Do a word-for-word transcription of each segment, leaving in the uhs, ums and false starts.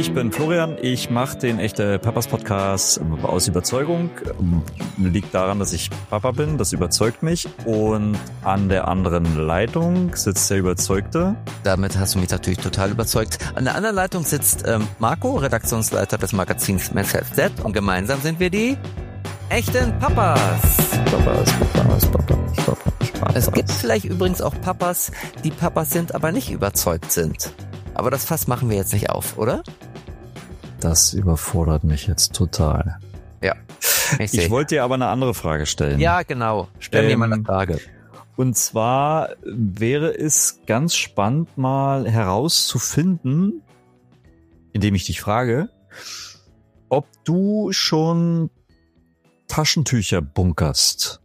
ich bin Florian. Ich mache den Echte Papas Podcast aus Überzeugung. Liegt daran, dass ich Papa bin. Das überzeugt mich. Und an der anderen Leitung sitzt der Überzeugte. Damit hast du mich natürlich total überzeugt. An der anderen Leitung sitzt ähm, Marco, Redaktionsleiter des Magazins Myself Z. Und gemeinsam sind wir die echten Papas. Papas, Papas, Papas, Papas, Papas. Es gibt vielleicht übrigens auch Papas, die Papas sind, aber nicht überzeugt sind. Aber das Fass machen wir jetzt nicht auf, oder? Das überfordert mich jetzt total. Ja. Ich, ich wollte dir aber eine andere Frage stellen. Ja, genau. Stell mir ähm, mal eine Frage. Und zwar wäre es ganz spannend, mal herauszufinden, indem ich dich frage, ob du schon Taschentücher bunkerst.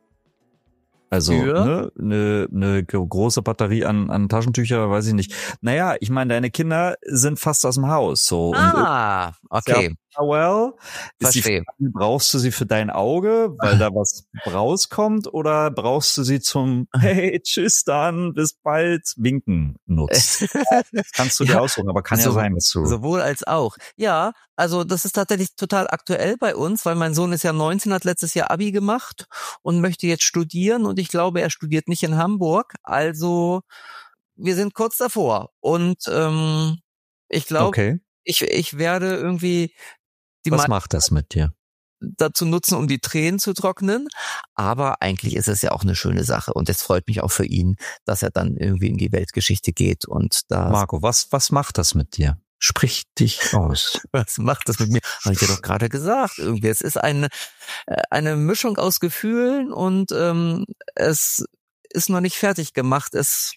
Also ne, eine, eine große Batterie an, an Taschentücher, weiß ich nicht. Naja, ich meine, deine Kinder sind fast aus dem Haus. So. Ah, und okay. Ja, well, verstehe. Die, brauchst du sie für dein Auge, weil da was rauskommt, oder brauchst du sie zum Hey, tschüss dann, bis bald, winken nutzt? Das kannst du dir ja aussuchen, aber kann so, ja sein, dass du... Sowohl als auch. Ja, also das ist tatsächlich total aktuell bei uns, weil mein Sohn ist ja neunzehn, hat letztes Jahr Abi gemacht und möchte jetzt studieren, und ich glaube, er studiert nicht in Hamburg. Also wir sind kurz davor, und ähm, ich glaube, okay. ich, ich werde irgendwie die Was macht das mit dir? Dazu nutzen, um die Tränen zu trocknen. Aber eigentlich ist es ja auch eine schöne Sache. Und es freut mich auch für ihn, dass er dann irgendwie in die Weltgeschichte geht. Und da. Marco, was, was macht das mit dir? Sprich dich aus. Was macht das mit mir? Habe ich dir doch gerade gesagt. Irgendwie, es ist eine, eine Mischung aus Gefühlen, und ähm, es ist noch nicht fertig gemacht. Es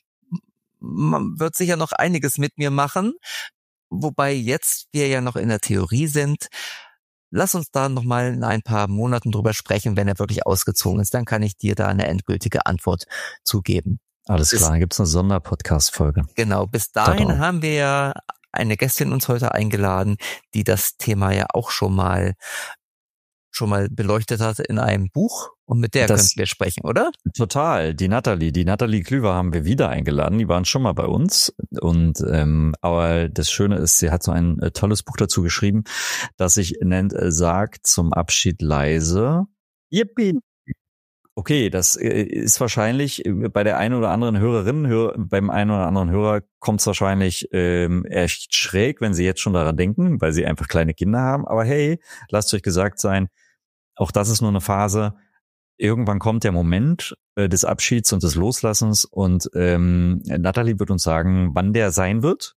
man wird sicher noch einiges mit mir machen. Wobei jetzt wir ja noch in der Theorie sind. Lass uns da nochmal in ein paar Monaten drüber sprechen, wenn er wirklich ausgezogen ist. Dann kann ich dir da eine endgültige Antwort zugeben. Alles klar, dann gibt's eine Sonderpodcast-Folge. Genau, bis dahin da haben wir ja eine Gästin uns heute eingeladen, die das Thema ja auch schon mal schon mal beleuchtet hat in einem Buch, und mit der das, könnten wir sprechen, oder? Total, die Nathalie, die Nathalie Klüver haben wir wieder eingeladen, die waren schon mal bei uns, und ähm, aber das Schöne ist, sie hat so ein äh, tolles Buch dazu geschrieben, das sich nennt äh, Sag zum Abschied leise. Yippie. Okay, das äh, ist wahrscheinlich bei der einen oder anderen Hörerin, hör, beim einen oder anderen Hörer kommt es wahrscheinlich ähm, echt schräg, wenn sie jetzt schon daran denken, weil sie einfach kleine Kinder haben, aber hey, lasst euch gesagt sein, auch das ist nur eine Phase. Irgendwann kommt der Moment äh, des Abschieds und des Loslassens, und ähm, Nathalie wird uns sagen, wann der sein wird.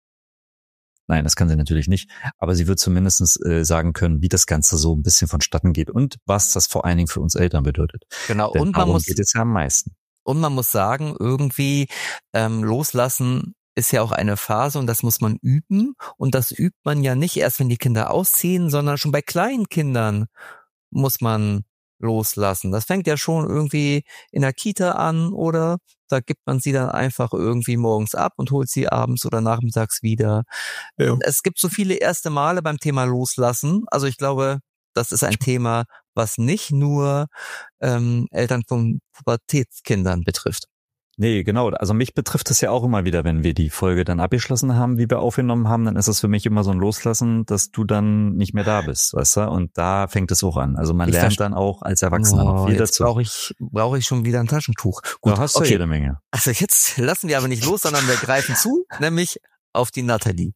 Nein, das kann sie natürlich nicht, aber sie wird zumindest äh, sagen können, wie das Ganze so ein bisschen vonstatten geht und was das vor allen Dingen für uns Eltern bedeutet. Genau, Denn und man muss geht es ja am meisten. Und man muss sagen, irgendwie ähm, loslassen ist ja auch eine Phase, und das muss man üben, und das übt man ja nicht erst, wenn die Kinder ausziehen, sondern schon bei kleinen Kindern muss man loslassen. Das fängt ja schon irgendwie in der Kita an, oder da gibt man sie dann einfach irgendwie morgens ab und holt sie abends oder nachmittags wieder. Ja. Es gibt so viele erste Male beim Thema Loslassen. Also ich glaube, das ist ein Thema, was nicht nur ähm, Eltern von Pubertätskindern betrifft. Nee, genau. Also mich betrifft es ja auch immer wieder, wenn wir die Folge dann abgeschlossen haben, wie wir aufgenommen haben, dann ist es für mich immer so ein Loslassen, dass du dann nicht mehr da bist, weißt du? Und da fängt es auch an. Also man ich lernt dann auch als Erwachsener oh, noch viel jetzt dazu. Brauche ich, brauche ich schon wieder ein Taschentuch. Gut, du hast okay. jede Menge. Also jetzt lassen wir aber nicht los, sondern wir greifen zu, nämlich auf die Nathalie.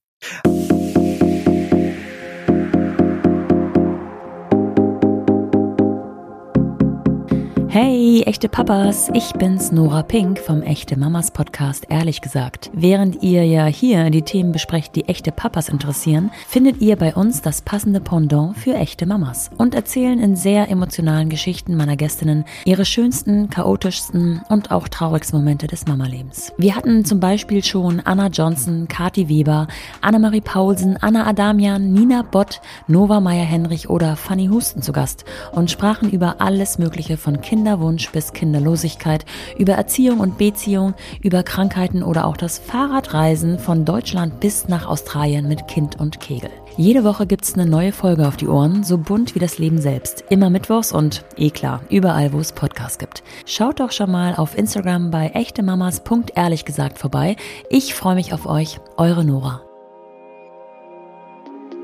Hey, echte Papas, ich bin's, Nora Pink vom Echte Mamas Podcast, ehrlich gesagt. Während ihr ja hier die Themen besprecht, die echte Papas interessieren, findet ihr bei uns das passende Pendant für echte Mamas und erzählen in sehr emotionalen Geschichten meiner Gästinnen ihre schönsten, chaotischsten und auch traurigsten Momente des Mamalebens. Wir hatten zum Beispiel schon Anna Johnson, Kathi Weber, Annemarie Paulsen, Anna Adamian, Nina Bott, Nova Meyer-Henrich oder Fanny Husten zu Gast und sprachen über alles Mögliche von Kindern, Kinderwunsch bis Kinderlosigkeit, über Erziehung und Beziehung, über Krankheiten oder auch das Fahrradreisen von Deutschland bis nach Australien mit Kind und Kegel. Jede Woche gibt's eine neue Folge auf die Ohren, so bunt wie das Leben selbst. Immer mittwochs und, eh klar, überall, wo es Podcasts gibt. Schaut doch schon mal auf Instagram bei echtemamas punkt ehrlich gesagt vorbei. Ich freue mich auf euch, eure Nora.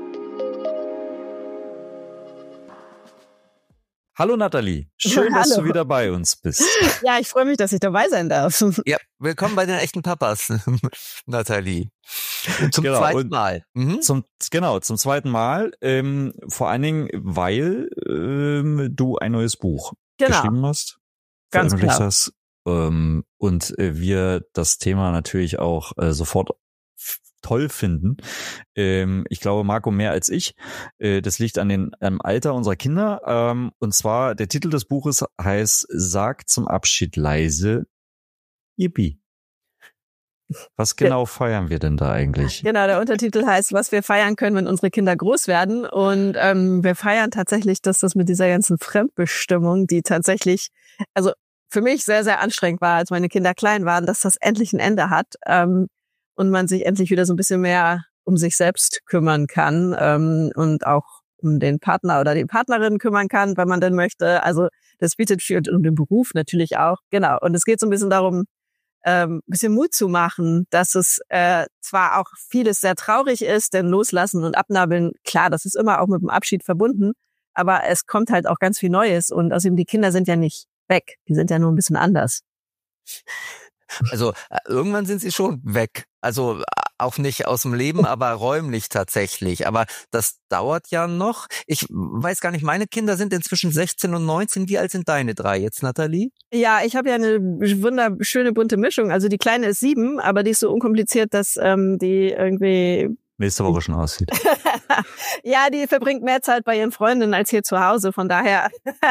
Hallo Nathalie, schön, dass Hallo. du wieder bei uns bist. Ja, ich freue mich, dass ich dabei sein darf. Ja, willkommen bei den echten Papas, Nathalie. Zum Genau, zweiten und Mal. Mhm. Zum, genau, zum zweiten Mal. Ähm, vor allen Dingen, weil ähm, du ein neues Buch Genau. geschrieben hast. Ganz veröffentlicht klar. hast. Ähm, und äh, wir das Thema natürlich auch äh, sofort f- toll finden. Ähm, ich glaube, Marco mehr als ich. Äh, das liegt an den am Alter unserer Kinder. Ähm, und zwar, der Titel des Buches heißt Sag zum Abschied leise Yippie. Was genau feiern wir denn da eigentlich? Genau, der Untertitel heißt, was wir feiern können, wenn unsere Kinder groß werden. Und ähm, wir feiern tatsächlich, dass das mit dieser ganzen Fremdbestimmung, die tatsächlich, also für mich sehr, sehr anstrengend war, als meine Kinder klein waren, dass das endlich ein Ende hat ähm, und man sich endlich wieder so ein bisschen mehr um sich selbst kümmern kann ähm, und auch um den Partner oder die Partnerin kümmern kann, wenn man denn möchte. Also das bietet viel und um den Beruf natürlich auch. Genau. Und es geht so ein bisschen darum, ähm, ein bisschen Mut zu machen, dass es äh, zwar auch vieles sehr traurig ist, denn Loslassen und Abnabeln, klar, das ist immer auch mit dem Abschied verbunden, aber es kommt halt auch ganz viel Neues und außerdem die Kinder sind ja nicht weg, die sind ja nur ein bisschen anders. Also äh, irgendwann sind sie schon weg. Also äh, auch nicht aus dem Leben, aber räumlich tatsächlich. Aber das dauert ja noch. Ich weiß gar nicht, meine Kinder sind inzwischen sechzehn und neunzehn. Wie alt sind deine drei jetzt, Nathalie? Ja, ich habe ja eine wunderschöne bunte Mischung. Also die Kleine ist sieben, aber die ist so unkompliziert, dass ähm, die irgendwie Nächste Woche schon aussieht. ja, die verbringt mehr Zeit bei ihren Freundinnen als hier zu Hause. Von daher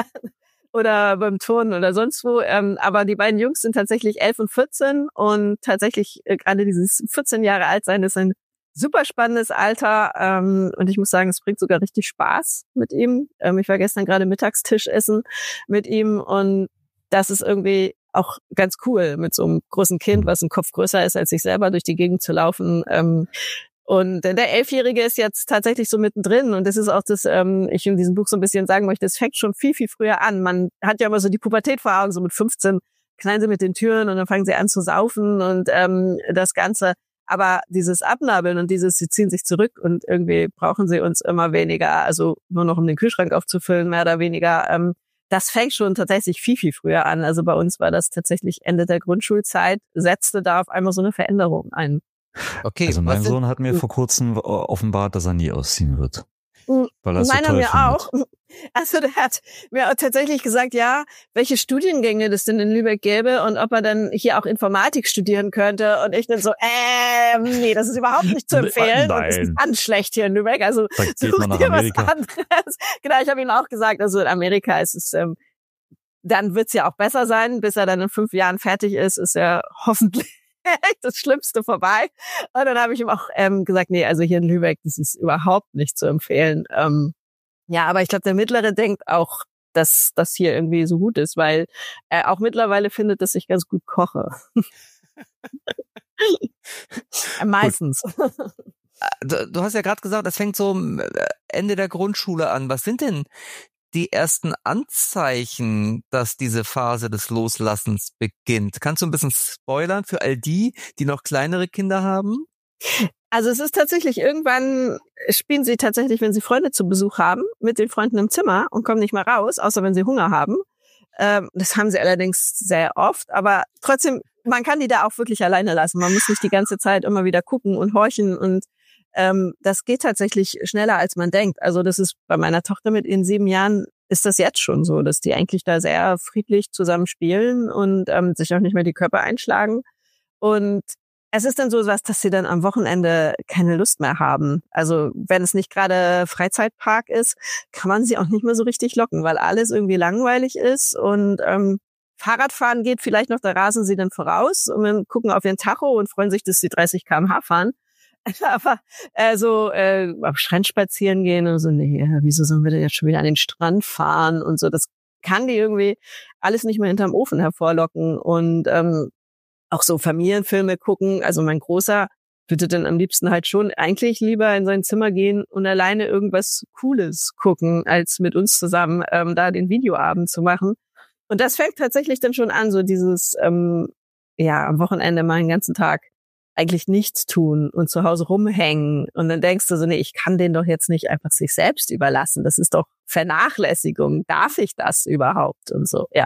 oder beim Turnen oder sonst wo. Ähm, aber die beiden Jungs sind tatsächlich elf und vierzehn und tatsächlich äh, gerade dieses vierzehn Jahre alt sein ist ein super spannendes Alter. Ähm, und ich muss sagen, es bringt sogar richtig Spaß mit ihm. Ähm, ich war gestern gerade Mittagstisch essen mit ihm und das ist irgendwie auch ganz cool, mit so einem großen Kind, was ein Kopf größer ist als ich selber, durch die Gegend zu laufen. Ähm, Und der Elfjährige ist jetzt tatsächlich so mittendrin und das ist auch das, ähm, ich in diesem Buch so ein bisschen sagen möchte, es fängt schon viel, viel früher an. Man hat ja immer so die Pubertät vor Augen, so mit fünfzehn knallen sie mit den Türen und dann fangen sie an zu saufen und ähm, das Ganze. Aber dieses Abnabeln und dieses, sie ziehen sich zurück und irgendwie brauchen sie uns immer weniger, also nur noch um den Kühlschrank aufzufüllen, mehr oder weniger. Ähm, das fängt schon tatsächlich viel, viel früher an. Also bei uns war das tatsächlich Ende der Grundschulzeit, setzte da auf einmal so eine Veränderung ein. Okay. Also mein was Sohn hat mir vor kurzem offenbart, dass er nie ausziehen wird. Weil er es so Meiner toll mir findet. auch. Also der hat mir auch tatsächlich gesagt, ja, welche Studiengänge das denn in Lübeck gäbe und ob er dann hier auch Informatik studieren könnte. Und ich dann so, ähm, nee, das ist überhaupt nicht zu empfehlen. Nein. Und das ist ganz schlecht hier in Lübeck. Also Da geht such man nach dir was Amerika. anderes. Genau, ich habe ihm auch gesagt, also in Amerika ist es, ähm, dann wird's ja auch besser sein, bis er dann in fünf Jahren fertig ist, ist er hoffentlich das Schlimmste vorbei. Und dann habe ich ihm auch ähm, gesagt, nee, also hier in Lübeck, das ist überhaupt nicht zu empfehlen. Ähm, ja, aber ich glaube, der Mittlere denkt auch, dass das hier irgendwie so gut ist, weil er auch mittlerweile findet, dass ich ganz gut koche. Meistens. Du, du hast ja gerade gesagt, das fängt so Ende der Grundschule an. Was sind denn die ersten Anzeichen, dass diese Phase des Loslassens beginnt? Kannst du ein bisschen spoilern für all die, die noch kleinere Kinder haben? Also es ist tatsächlich, irgendwann spielen sie tatsächlich, wenn sie Freunde zu Besuch haben, mit den Freunden im Zimmer und kommen nicht mehr raus, außer wenn sie Hunger haben. Ähm, das haben sie allerdings sehr oft, aber trotzdem, man kann die da auch wirklich alleine lassen. Man muss nicht die ganze Zeit immer wieder gucken und horchen und ähm, das geht tatsächlich schneller, als man denkt. Also das ist bei meiner Tochter mit ihren sieben Jahren, ist das jetzt schon so, dass die eigentlich da sehr friedlich zusammen spielen und ähm, sich auch nicht mehr die Köpfe einschlagen. Und es ist dann so was, dass sie dann am Wochenende keine Lust mehr haben. Also wenn es nicht gerade Freizeitpark ist, kann man sie auch nicht mehr so richtig locken, weil alles irgendwie langweilig ist und ähm, Fahrradfahren geht vielleicht noch, da rasen sie dann voraus und dann gucken auf ihren Tacho und freuen sich, dass sie dreißig Kilometer pro Stunde fahren. Aber äh, so äh, am Strand spazieren gehen und so, nee, wieso sollen wir denn jetzt schon wieder an den Strand fahren und so, das kann die irgendwie alles nicht mehr hinterm Ofen hervorlocken und ähm, auch so Familienfilme gucken. Also mein Großer würde dann am liebsten halt schon eigentlich lieber in sein Zimmer gehen und alleine irgendwas Cooles gucken, als mit uns zusammen ähm, da den Videoabend zu machen. Und das fängt tatsächlich dann schon an, so dieses, ähm, ja, am Wochenende mal einen ganzen Tag eigentlich nichts tun und zu Hause rumhängen. Und dann denkst du so, nee, ich kann den doch jetzt nicht einfach sich selbst überlassen. Das ist doch Vernachlässigung. Darf ich das überhaupt? Und so, ja.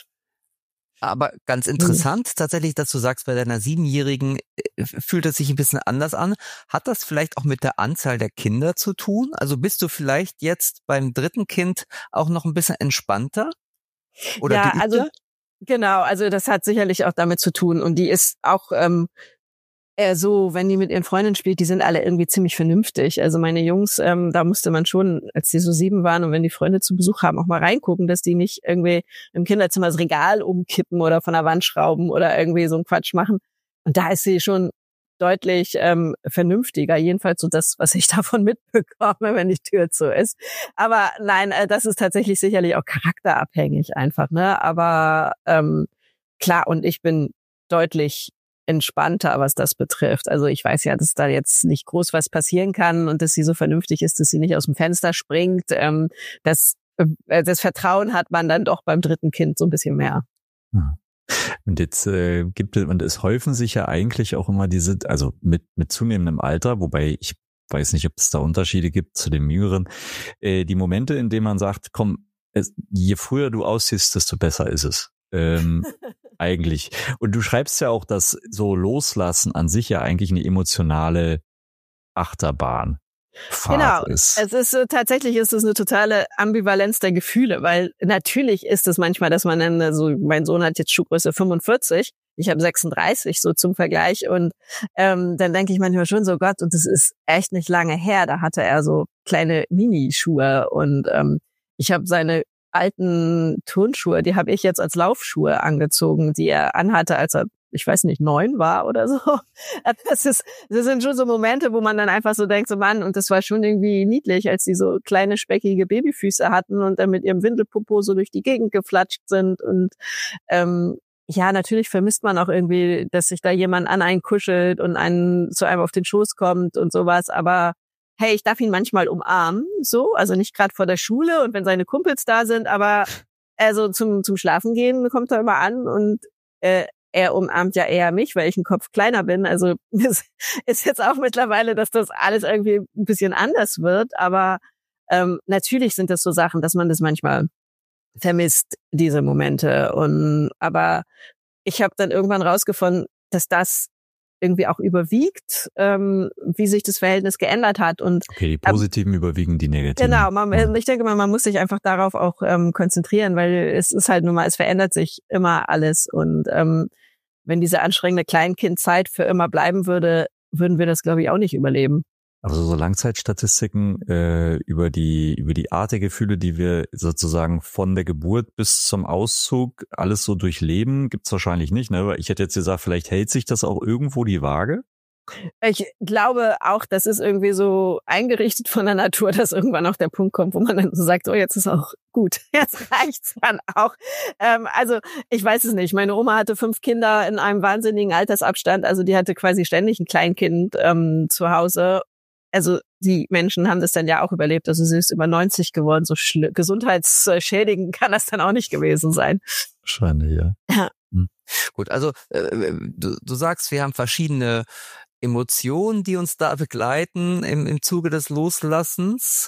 Aber ganz interessant tatsächlich, dass du sagst, bei deiner Siebenjährigen äh, fühlt es sich ein bisschen anders an. Hat das vielleicht auch mit der Anzahl der Kinder zu tun? Also bist du vielleicht jetzt beim dritten Kind auch noch ein bisschen entspannter? Oder ja, geübter? also genau, also das hat sicherlich auch damit zu tun. Und die ist auch ähm, eher so, wenn die mit ihren Freundinnen spielt, die sind alle irgendwie ziemlich vernünftig. Also meine Jungs, ähm, da musste man schon, als die so sieben waren und wenn die Freunde zu Besuch haben, auch mal reingucken, dass die nicht irgendwie im Kinderzimmer das Regal umkippen oder von der Wand schrauben oder irgendwie so einen Quatsch machen. Und da ist sie schon deutlich ähm, vernünftiger, jedenfalls so das, was ich davon mitbekomme, wenn die Tür zu ist. Aber nein, äh, das ist tatsächlich sicherlich auch charakterabhängig einfach, ne? Aber ähm, klar, und ich bin deutlich entspannter, was das betrifft. Also ich weiß ja, dass da jetzt nicht groß was passieren kann und dass sie so vernünftig ist, dass sie nicht aus dem Fenster springt. Ähm, das, äh, das Vertrauen hat man dann doch beim dritten Kind so ein bisschen mehr. Und jetzt äh, gibt es, und es häufen sich ja eigentlich auch immer diese, also mit mit zunehmendem Alter, wobei ich weiß nicht, ob es da Unterschiede gibt zu den Jüngeren, äh, die Momente, in denen man sagt, komm, es, je früher du aussiehst, desto besser ist es. Ähm, eigentlich. Und du schreibst ja auch, dass so Loslassen an sich ja eigentlich eine emotionale Achterbahn Genau, ist. es ist äh, tatsächlich ist es eine totale Ambivalenz der Gefühle, weil natürlich ist es manchmal, dass man dann, also mein Sohn hat jetzt Schuhgröße fünfundvierzig, ich habe sechsunddreißig, so zum Vergleich, und ähm, dann denke ich manchmal schon so, Gott, und das ist echt nicht lange her, da hatte er so kleine Minischuhe und ähm, ich habe seine alten Turnschuhe, die habe ich jetzt als Laufschuhe angezogen, die er anhatte, als er, ich weiß nicht, neun war oder so. Das ist, das sind schon so Momente, wo man dann einfach so denkt, so Mann, und das war schon irgendwie niedlich, als die so kleine, speckige Babyfüße hatten und dann mit ihrem Windelpopo so durch die Gegend geflatscht sind. Und ähm, ja, natürlich vermisst man auch irgendwie, dass sich da jemand an einen kuschelt und einen zu einem auf den Schoß kommt und sowas, aber hey, ich darf ihn manchmal umarmen, so, also nicht gerade vor der Schule und wenn seine Kumpels da sind, aber also zum zum Schlafen gehen kommt er immer an und äh, er umarmt ja eher mich, weil ich einen Kopf kleiner bin. Also es ist jetzt auch mittlerweile, dass das alles irgendwie ein bisschen anders wird, aber ähm, natürlich sind das so Sachen, dass man das manchmal vermisst, diese Momente. Und aber ich habe dann irgendwann rausgefunden, dass das irgendwie auch überwiegt, ähm, wie sich das Verhältnis geändert hat. Und okay, die positiven ähm, überwiegen die negativen. Genau, man, ich denke mal, man muss sich einfach darauf auch ähm, konzentrieren, weil es ist halt nun mal, es verändert sich immer alles. Und ähm, wenn diese anstrengende Kleinkindzeit für immer bleiben würde, würden wir das, glaube ich, auch nicht überleben. Also so Langzeitstatistiken äh, über die über die Art der Gefühle, die wir sozusagen von der Geburt bis zum Auszug alles so durchleben, gibt's wahrscheinlich nicht, ne? Weil ich hätte jetzt gesagt, vielleicht hält sich das auch irgendwo die Waage. Ich glaube auch, das ist irgendwie so eingerichtet von der Natur, dass irgendwann auch der Punkt kommt, wo man dann so sagt, oh, jetzt ist auch gut, jetzt reicht's dann auch. Ähm, also ich weiß es nicht. Meine Oma hatte fünf Kinder in einem wahnsinnigen Altersabstand, also die hatte quasi ständig ein Kleinkind ähm, zu Hause. Also die Menschen haben das dann ja auch überlebt. Also sie ist über neunzig geworden. So schl- gesundheitsschädigend kann das dann auch nicht gewesen sein. Wahrscheinlich, ja. Ja. Hm. Gut, also äh, du, du sagst, wir haben verschiedene Emotionen, die uns da begleiten im, im Zuge des Loslassens.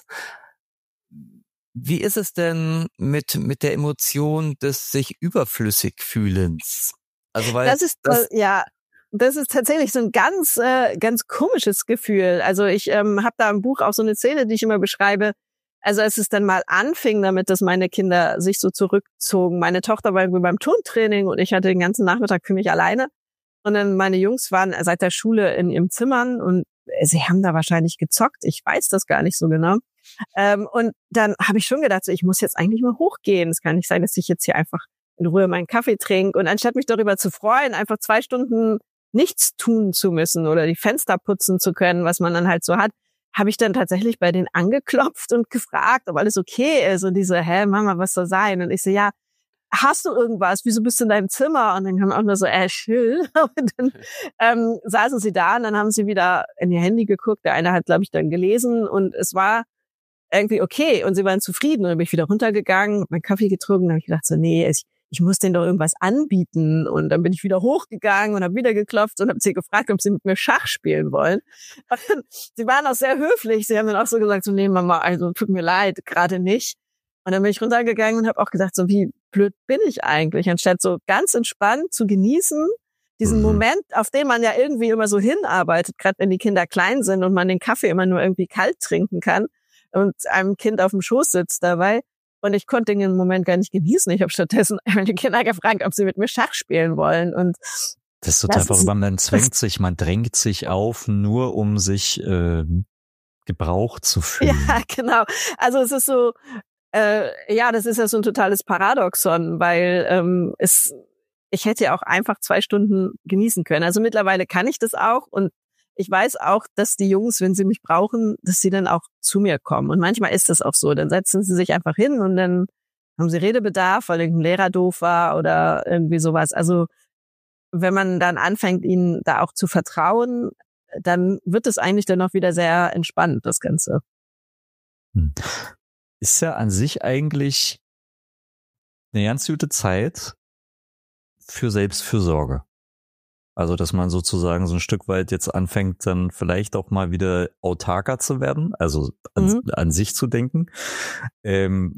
Wie ist es denn mit mit der Emotion des sich überflüssig Fühlens? Also weil das ist das, ja. Das ist tatsächlich so ein ganz, äh, ganz komisches Gefühl. Also ich ähm, habe da im Buch auch so eine Szene, die ich immer beschreibe. Also als es dann mal anfing damit, dass meine Kinder sich so zurückzogen. Meine Tochter war irgendwie beim Turntraining und ich hatte den ganzen Nachmittag für mich alleine. Und dann meine Jungs waren seit der Schule in ihren Zimmern und sie haben da wahrscheinlich gezockt. Ich weiß das gar nicht so genau. Ähm, und dann habe ich schon gedacht, so, ich muss jetzt eigentlich mal hochgehen. Es kann nicht sein, dass ich jetzt hier einfach in Ruhe meinen Kaffee trinke. Und anstatt mich darüber zu freuen, einfach zwei Stunden nichts tun zu müssen oder die Fenster putzen zu können, was man dann halt so hat, habe ich dann tatsächlich bei denen angeklopft und gefragt, ob alles okay ist. Und die so, hä, Mama, was soll sein? Und ich so, ja, hast du irgendwas? Wieso bist du in deinem Zimmer? Und dann kam auch nur so, äh, chill. Und dann ähm, saßen sie da und dann haben sie wieder in ihr Handy geguckt. Der eine hat, glaube ich, dann gelesen und es war irgendwie okay. Und sie waren zufrieden. Und dann bin ich wieder runtergegangen, hab meinen Kaffee getrunken und habe ich gedacht so, nee, ich ich muss denen doch irgendwas anbieten. Und dann bin ich wieder hochgegangen und habe wieder geklopft und habe sie gefragt, ob sie mit mir Schach spielen wollen. Und sie waren auch sehr höflich. Sie haben dann auch so gesagt, so, nee, Mama, also tut mir leid, gerade nicht. Und dann bin ich runtergegangen und habe auch gedacht, so wie blöd bin ich eigentlich, anstatt so ganz entspannt zu genießen, diesen mhm. Moment, auf den man ja irgendwie immer so hinarbeitet, gerade wenn die Kinder klein sind und man den Kaffee immer nur irgendwie kalt trinken kann und einem Kind auf dem Schoß sitzt dabei. Und ich konnte den Moment gar nicht genießen. Ich habe stattdessen die Kinder gefragt, ob sie mit mir Schach spielen wollen. Und das ist total verrückt, man zwängt sich, man drängt sich auf, nur um sich äh, gebraucht zu fühlen. Ja, genau. Also es ist so, äh, ja, das ist ja so ein totales Paradoxon, weil ähm, es ich hätte ja auch einfach zwei Stunden genießen können. Also mittlerweile kann ich das auch und ich weiß auch, dass die Jungs, wenn sie mich brauchen, dass sie dann auch zu mir kommen. Und manchmal ist das auch so. Dann setzen sie sich einfach hin und dann haben sie Redebedarf, weil irgendein Lehrer doof war oder irgendwie sowas. Also wenn man dann anfängt, ihnen da auch zu vertrauen, dann wird es eigentlich dann auch wieder sehr entspannt, das Ganze. Ist ja an sich eigentlich eine ganz gute Zeit für Selbstfürsorge. Also, dass man sozusagen so ein Stück weit jetzt anfängt, dann vielleicht auch mal wieder autarker zu werden, also an, mhm. an sich zu denken, ähm,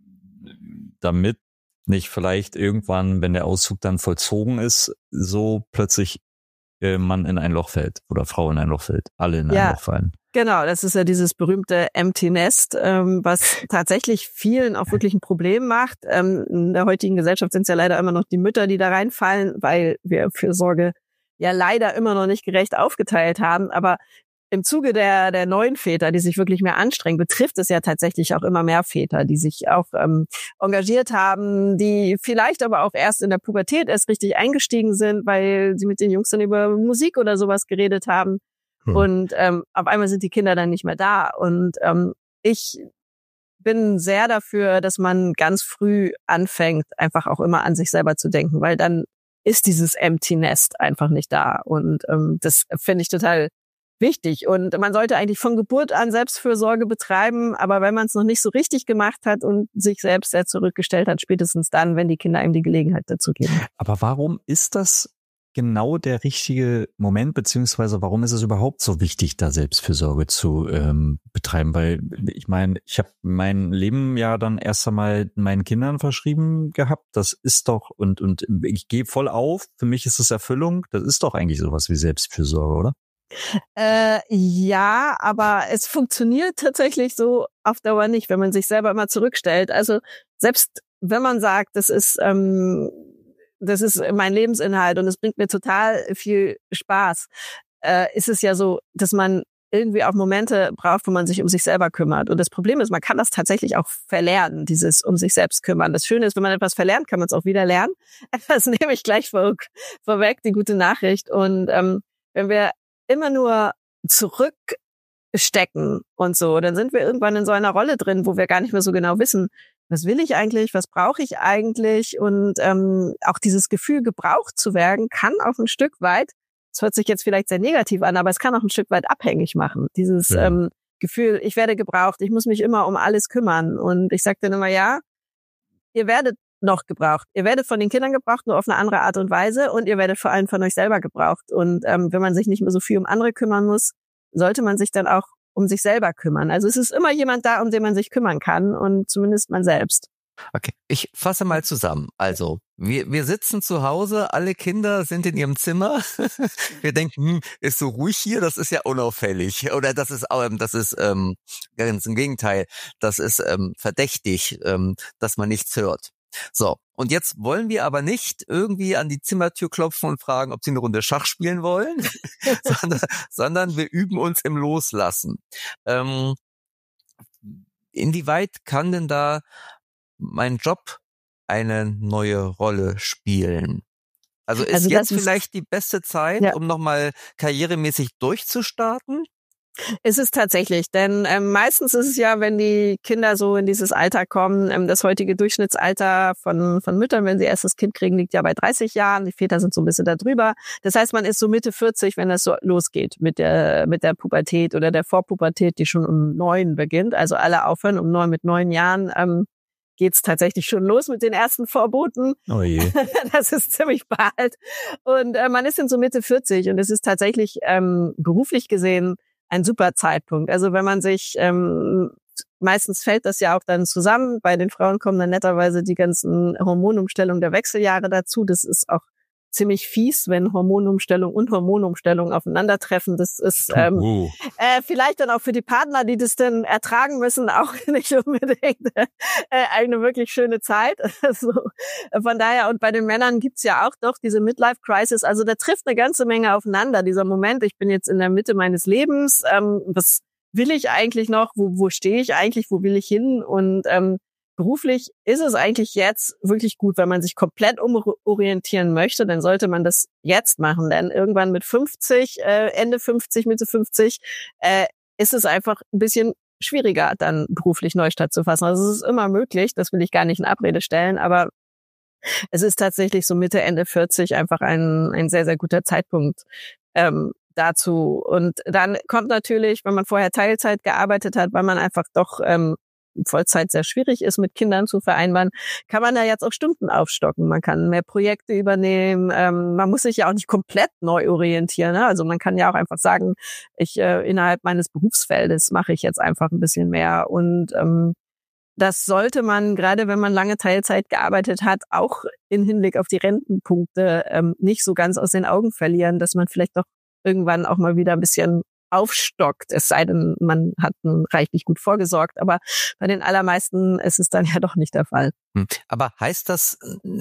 damit nicht vielleicht irgendwann, wenn der Auszug dann vollzogen ist, so plötzlich äh, man in ein Loch fällt oder Frau in ein Loch fällt, alle in ja. ein Loch fallen. Genau, das ist ja dieses berühmte Empty Nest, ähm, was tatsächlich vielen auch wirklich ein Problem macht. Ähm, in der heutigen Gesellschaft sind es ja leider immer noch die Mütter, die da reinfallen, weil wir Fürsorge ja leider immer noch nicht gerecht aufgeteilt haben. Aber im Zuge der der neuen Väter, die sich wirklich mehr anstrengen, betrifft es ja tatsächlich auch immer mehr Väter, die sich auch ähm, engagiert haben, die vielleicht aber auch erst in der Pubertät erst richtig eingestiegen sind, weil sie mit den Jungs dann über Musik oder sowas geredet haben. Hm. Und ähm, auf einmal sind die Kinder dann nicht mehr da. Und ähm, ich bin sehr dafür, dass man ganz früh anfängt, einfach auch immer an sich selber zu denken, weil dann ist dieses Empty Nest einfach nicht da. Und ähm, das finde ich total wichtig. Und man sollte eigentlich von Geburt an Selbstfürsorge betreiben, aber wenn man es noch nicht so richtig gemacht hat und sich selbst sehr zurückgestellt hat, spätestens dann, wenn die Kinder einem die Gelegenheit dazu geben. Aber warum ist das genau der richtige Moment, beziehungsweise warum ist es überhaupt so wichtig, da Selbstfürsorge zu ähm, betreiben? Weil ich meine, ich habe mein Leben ja dann erst einmal meinen Kindern verschrieben gehabt. Das ist doch, und und ich gehe voll auf, für mich ist es Erfüllung. Das ist doch eigentlich sowas wie Selbstfürsorge, oder? Äh, ja, aber es funktioniert tatsächlich so auf Dauer nicht, wenn man sich selber immer zurückstellt. Also selbst wenn man sagt, das ist ähm, das ist mein Lebensinhalt und es bringt mir total viel Spaß, äh, ist es ja so, dass man irgendwie auch Momente braucht, wo man sich um sich selber kümmert. Und das Problem ist, man kann das tatsächlich auch verlernen, dieses um sich selbst kümmern. Das Schöne ist, wenn man etwas verlernt, kann man es auch wieder lernen. Das nehme ich gleich vor, vorweg, die gute Nachricht. Und ähm, wenn wir immer nur zurückstecken und so, dann sind wir irgendwann in so einer Rolle drin, wo wir gar nicht mehr so genau wissen, was will ich eigentlich, was brauche ich eigentlich? Und ähm, auch dieses Gefühl, gebraucht zu werden, kann auch ein Stück weit, das hört sich jetzt vielleicht sehr negativ an, aber es kann auch ein Stück weit abhängig machen. Dieses ja. ähm, Gefühl, ich werde gebraucht, ich muss mich immer um alles kümmern. Und ich sage dann immer, ja, ihr werdet noch gebraucht. Ihr werdet von den Kindern gebraucht, nur auf eine andere Art und Weise, und ihr werdet vor allem von euch selber gebraucht. Und ähm, wenn man sich nicht mehr so viel um andere kümmern muss, sollte man sich dann auch um sich selber kümmern. Also es ist immer jemand da, um den man sich kümmern kann, und zumindest man selbst. Okay, ich fasse mal zusammen. Also, wir, wir sitzen zu Hause, alle Kinder sind in ihrem Zimmer. Wir denken, hm, ist so ruhig hier, das ist ja unauffällig. Oder das ist, ähm, das ist ähm, ganz im Gegenteil, das ist ähm, verdächtig, ähm, dass man nichts hört. So, und jetzt wollen wir aber nicht irgendwie an die Zimmertür klopfen und fragen, ob sie eine Runde Schach spielen wollen, sondern, sondern wir üben uns im Loslassen. Ähm, inwieweit kann denn da mein Job eine neue Rolle spielen? Also ist also jetzt ist, vielleicht die beste Zeit, ja. um nochmal karrieremäßig durchzustarten? Ist es tatsächlich, denn ähm, meistens ist es ja, wenn die Kinder so in dieses Alter kommen, ähm, das heutige Durchschnittsalter von von Müttern, wenn sie erst das Kind kriegen, liegt ja bei dreißig Jahren, die Väter sind so ein bisschen da drüber. Das heißt, man ist so Mitte vierzig, wenn das so losgeht mit der mit der Pubertät oder der Vorpubertät, die schon um neun beginnt. Also alle aufhören um neun, mit neun Jahren ähm, geht's tatsächlich schon los mit den ersten Vorboten. Oh je. Das ist ziemlich bald. Und äh, man ist dann so Mitte vierzig und es ist tatsächlich ähm, beruflich gesehen ein super Zeitpunkt. Also wenn man sich, ähm, meistens fällt das ja auch dann zusammen. Bei den Frauen kommen dann netterweise die ganzen Hormonumstellungen der Wechseljahre dazu. Das ist auch ziemlich fies, wenn Hormonumstellung und Hormonumstellung aufeinandertreffen. Das ist ähm, uh. äh, vielleicht dann auch für die Partner, die das dann ertragen müssen, auch nicht unbedingt äh, eine wirklich schöne Zeit. Also, von daher, und bei den Männern gibt's ja auch doch diese Midlife-Crisis. Also da trifft eine ganze Menge aufeinander. Dieser Moment, ich bin jetzt in der Mitte meines Lebens, ähm, was will ich eigentlich noch? Wo, wo stehe ich eigentlich? Wo will ich hin? Und ähm, beruflich ist es eigentlich jetzt wirklich gut, wenn man sich komplett umorientieren möchte, dann sollte man das jetzt machen, denn irgendwann mit fünfzig, äh, Ende fünfzig, Mitte fünfzig, äh, ist es einfach ein bisschen schwieriger, dann beruflich Neustart zu fassen. Also es ist immer möglich, das will ich gar nicht in Abrede stellen, aber es ist tatsächlich so Mitte, Ende vierzig einfach ein, ein sehr, sehr guter Zeitpunkt, ähm, dazu. Und dann kommt natürlich, wenn man vorher Teilzeit gearbeitet hat, weil man einfach doch ähm, Vollzeit sehr schwierig ist, mit Kindern zu vereinbaren, kann man da jetzt auch Stunden aufstocken. Man kann mehr Projekte übernehmen. Ähm, man muss sich ja auch nicht komplett neu orientieren. Ne? Also man kann ja auch einfach sagen, ich äh, innerhalb meines Berufsfeldes mache ich jetzt einfach ein bisschen mehr. Und ähm, das sollte man, gerade wenn man lange Teilzeit gearbeitet hat, auch in Hinblick auf die Rentenpunkte ähm, nicht so ganz aus den Augen verlieren, dass man vielleicht doch irgendwann auch mal wieder ein bisschen aufstockt, es sei denn, man hat reichlich gut vorgesorgt. Aber bei den allermeisten ist es dann ja doch nicht der Fall. Aber heißt das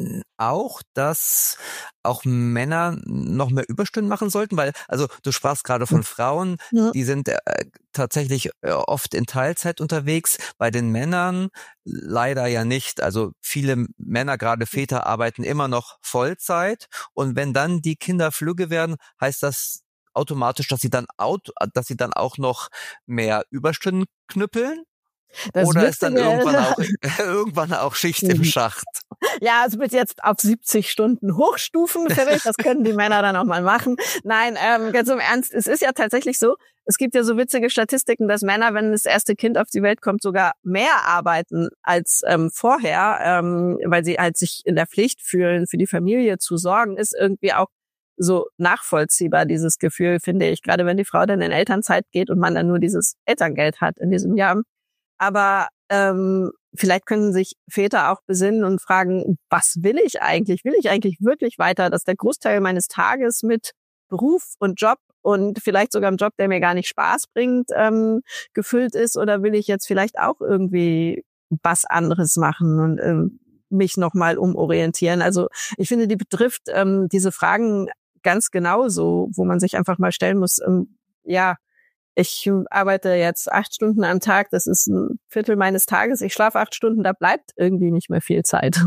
auch, dass auch Männer noch mehr Überstunden machen sollten? Weil, also du sprachst gerade von Frauen, ja. Die sind äh, tatsächlich äh, oft in Teilzeit unterwegs. Bei den Männern leider ja nicht. Also viele Männer, gerade Väter, arbeiten immer noch Vollzeit. Und wenn dann die Kinder flügge werden, heißt das automatisch, dass sie dann out, dass sie dann auch noch mehr Überstunden knüppeln? Das Oder ist dann irgendwann auch irgendwann auch Schicht im Schacht? Ja, es wird jetzt auf siebzig Stunden hochstufen, finde ich. Das können die Männer dann auch mal machen. Nein, ähm, ganz im Ernst, es ist ja tatsächlich so, es gibt ja so witzige Statistiken, dass Männer, wenn das erste Kind auf die Welt kommt, sogar mehr arbeiten als ähm, vorher, ähm, weil sie halt sich in der Pflicht fühlen, für die Familie zu sorgen, ist irgendwie auch so nachvollziehbar, dieses Gefühl, finde ich. Gerade wenn die Frau dann in Elternzeit geht und man dann nur dieses Elterngeld hat in diesem Jahr. Aber ähm, vielleicht können sich Väter auch besinnen und fragen, was will ich eigentlich? Will ich eigentlich wirklich weiter, dass der Großteil meines Tages mit Beruf und Job und vielleicht sogar einem Job, der mir gar nicht Spaß bringt, ähm, gefüllt ist? Oder will ich jetzt vielleicht auch irgendwie was anderes machen und ähm, mich nochmal umorientieren? Also ich finde, die betrifft ähm, diese Fragen ganz genauso, wo man sich einfach mal stellen muss, ähm, ja, ich arbeite jetzt acht Stunden am Tag, das ist ein Viertel meines Tages, ich schlafe acht Stunden, da bleibt irgendwie nicht mehr viel Zeit.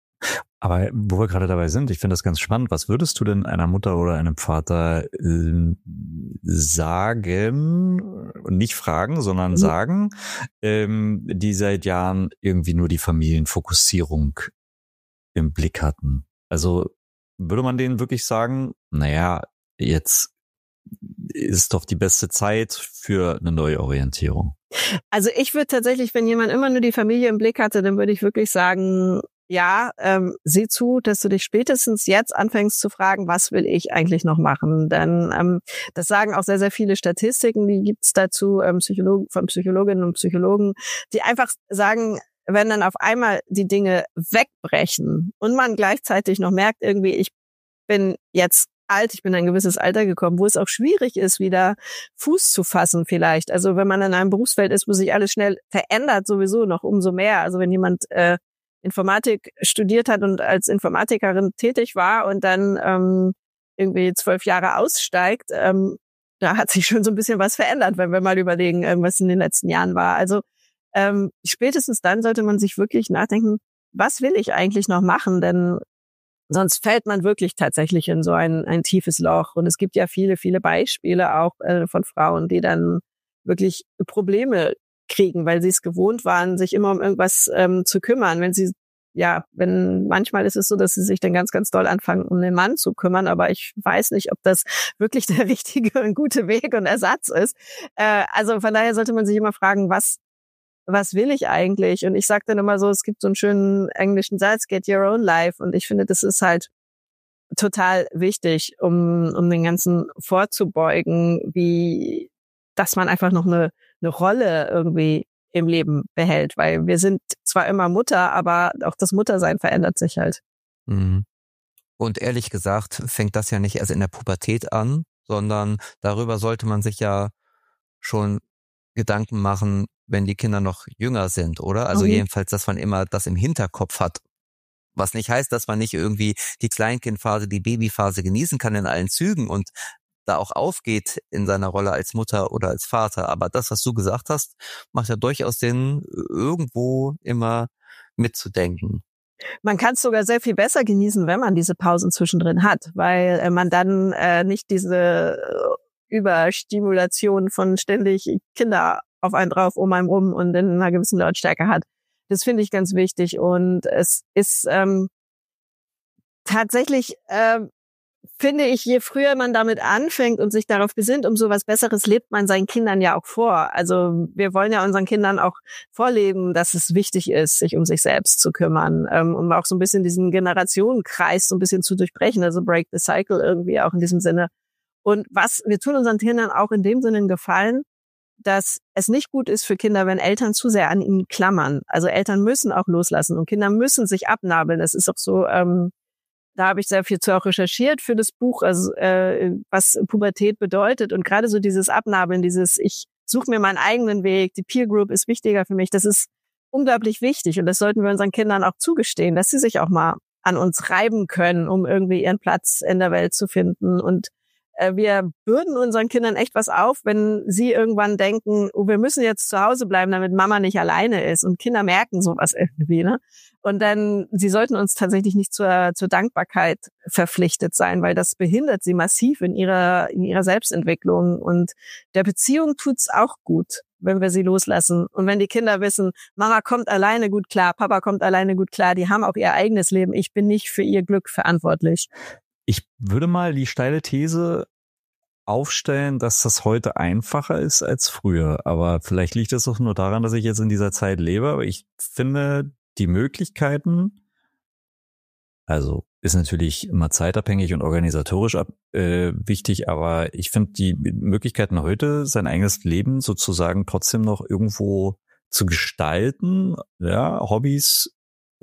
Aber wo wir gerade dabei sind, ich finde das ganz spannend, was würdest du denn einer Mutter oder einem Vater äh, sagen, nicht fragen, sondern mhm. sagen, ähm, die seit Jahren irgendwie nur die Familienfokussierung im Blick hatten? Also würde man denen wirklich sagen, naja, jetzt ist doch die beste Zeit für eine neue Orientierung? Also ich würde tatsächlich, wenn jemand immer nur die Familie im Blick hatte, dann würde ich wirklich sagen, ja, ähm, sieh zu, dass du dich spätestens jetzt anfängst zu fragen, was will ich eigentlich noch machen? Denn ähm, das sagen auch sehr, sehr viele Statistiken, die gibt's dazu ähm, Psychologen, von Psychologinnen und Psychologen, die einfach sagen, wenn dann auf einmal die Dinge wegbrechen und man gleichzeitig noch merkt, irgendwie, ich bin jetzt alt, ich bin in ein gewisses Alter gekommen, wo es auch schwierig ist, wieder Fuß zu fassen vielleicht. Also wenn man in einem Berufsfeld ist, wo sich alles schnell verändert, sowieso noch umso mehr. Also wenn jemand äh, Informatik studiert hat und als Informatikerin tätig war und dann ähm, irgendwie zwölf Jahre aussteigt, ähm, da hat sich schon so ein bisschen was verändert, wenn wir mal überlegen, ähm, was in den letzten Jahren war. Also ähm, spätestens dann sollte man sich wirklich nachdenken, was will ich eigentlich noch machen? Denn sonst fällt man wirklich tatsächlich in so ein, ein tiefes Loch. Und es gibt ja viele, viele Beispiele auch äh, von Frauen, die dann wirklich Probleme kriegen, weil sie es gewohnt waren, sich immer um irgendwas ähm, zu kümmern. Wenn sie, ja, wenn manchmal ist es so, dass sie sich dann ganz, ganz doll anfangen, um den Mann zu kümmern. Aber ich weiß nicht, ob das wirklich der richtige und gute Weg und Ersatz ist. Äh, also von daher sollte man sich immer fragen, was was will ich eigentlich? Und ich sage dann immer so, es gibt so einen schönen englischen Satz, get your own life. Und ich finde, das ist halt total wichtig, um um den ganzen vorzubeugen, wie dass man einfach noch eine eine Rolle irgendwie im Leben behält, weil wir sind zwar immer Mutter, aber auch das Muttersein verändert sich halt. Mhm. Und ehrlich gesagt fängt das ja nicht erst in der Pubertät an, sondern darüber sollte man sich ja schon Gedanken machen, wenn die Kinder noch jünger sind, oder? Also Mhm. jedenfalls, dass man immer das im Hinterkopf hat. Was nicht heißt, dass man nicht irgendwie die Kleinkindphase, die Babyphase genießen kann in allen Zügen und da auch aufgeht in seiner Rolle als Mutter oder als Vater. Aber das, was du gesagt hast, macht ja durchaus Sinn, irgendwo immer mitzudenken. Man kann es sogar sehr viel besser genießen, wenn man diese Pausen zwischendrin hat, weil äh, man dann äh, nicht diese äh, Überstimulation von ständig Kinder auf einen drauf, um einen rum und in einer gewissen Lautstärke hat. Das finde ich ganz wichtig. Und es ist ähm, tatsächlich, äh, finde ich, je früher man damit anfängt und sich darauf besinnt, umso was Besseres lebt man seinen Kindern ja auch vor. Also wir wollen ja unseren Kindern auch vorleben, dass es wichtig ist, sich um sich selbst zu kümmern, ähm, um auch so ein bisschen diesen Generationenkreis so ein bisschen zu durchbrechen, also break the cycle irgendwie auch in diesem Sinne. Und was, wir tun unseren Kindern auch in dem Sinne einen Gefallen, dass es nicht gut ist für Kinder, wenn Eltern zu sehr an ihnen klammern. Also Eltern müssen auch loslassen und Kinder müssen sich abnabeln. Das ist auch so, ähm, da habe ich sehr viel zu auch recherchiert für das Buch, also äh, was Pubertät bedeutet. Und gerade so dieses Abnabeln, dieses ich suche mir meinen eigenen Weg, die Peer Group ist wichtiger für mich, das ist unglaublich wichtig. Und das sollten wir unseren Kindern auch zugestehen, dass sie sich auch mal an uns reiben können, um irgendwie ihren Platz in der Welt zu finden. Und äh, wir bürden unseren Kindern echt was auf, wenn sie irgendwann denken, oh, wir müssen jetzt zu Hause bleiben, damit Mama nicht alleine ist. Und Kinder merken sowas irgendwie, ne? Und dann, sie sollten uns tatsächlich nicht zur, zur Dankbarkeit verpflichtet sein, weil das behindert sie massiv in ihrer, in ihrer Selbstentwicklung. Und der Beziehung tut's auch gut, wenn wir sie loslassen. Und wenn die Kinder wissen, Mama kommt alleine gut klar, Papa kommt alleine gut klar, die haben auch ihr eigenes Leben. Ich bin nicht für ihr Glück verantwortlich. Ich würde mal die steile These aufstellen, dass das heute einfacher ist als früher. Aber vielleicht liegt es auch nur daran, dass ich jetzt in dieser Zeit lebe. Aber ich finde, die Möglichkeiten, also ist natürlich immer zeitabhängig und organisatorisch ab, äh, wichtig, aber ich finde die Möglichkeiten heute, sein eigenes Leben sozusagen trotzdem noch irgendwo zu gestalten, ja, Hobbys,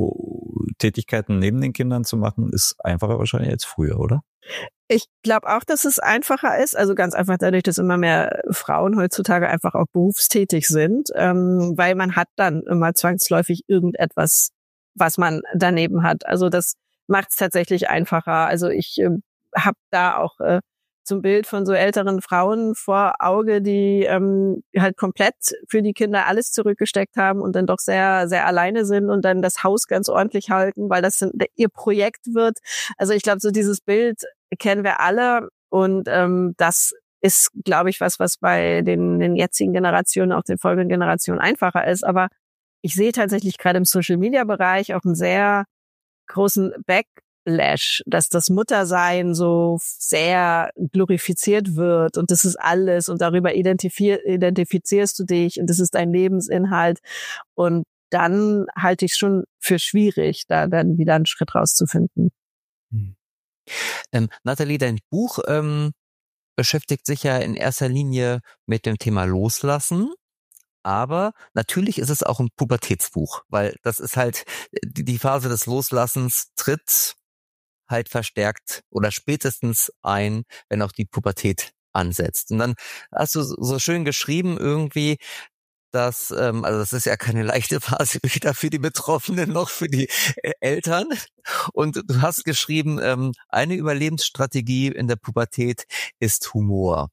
Tätigkeiten neben den Kindern zu machen, ist einfacher wahrscheinlich als früher, oder? Ich glaube auch, dass es einfacher ist, also ganz einfach dadurch, dass immer mehr Frauen heutzutage einfach auch berufstätig sind, ähm, weil man hat dann immer zwangsläufig irgendetwas, was man daneben hat. Also das macht es tatsächlich einfacher. Also ich äh, habe da auch äh, zum Bild von so älteren Frauen vor Auge, die ähm, halt komplett für die Kinder alles zurückgesteckt haben und dann doch sehr, sehr alleine sind und dann das Haus ganz ordentlich halten, weil das ihr Projekt wird. Also ich glaube, so dieses Bild kennen wir alle und ähm, das ist, glaube ich, was, was bei den, den jetzigen Generationen, auch den folgenden Generationen einfacher ist. Aber ich sehe tatsächlich gerade im Social-Media-Bereich auch einen sehr großen Backlash, dass das Muttersein so sehr glorifiziert wird und das ist alles und darüber identifiz- identifizierst du dich und das ist dein Lebensinhalt. Und dann halte ich es schon für schwierig, da dann wieder einen Schritt rauszufinden. Hm. Ähm, Nathalie, dein Buch ähm, beschäftigt sich ja in erster Linie mit dem Thema Loslassen, aber natürlich ist es auch ein Pubertätsbuch, weil das ist halt, die, die Phase des Loslassens tritt halt verstärkt oder spätestens ein, wenn auch die Pubertät ansetzt. Und dann hast du so schön geschrieben irgendwie, dass, ähm, also das ist ja keine leichte Phase weder für die Betroffenen noch für die äh, Eltern. Und du hast geschrieben, ähm, eine Überlebensstrategie in der Pubertät ist Humor.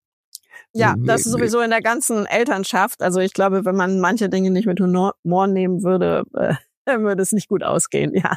Ja, das ist sowieso in der ganzen Elternschaft. Also ich glaube, wenn man manche Dinge nicht mit Humor nehmen würde, äh, würde es nicht gut ausgehen, ja.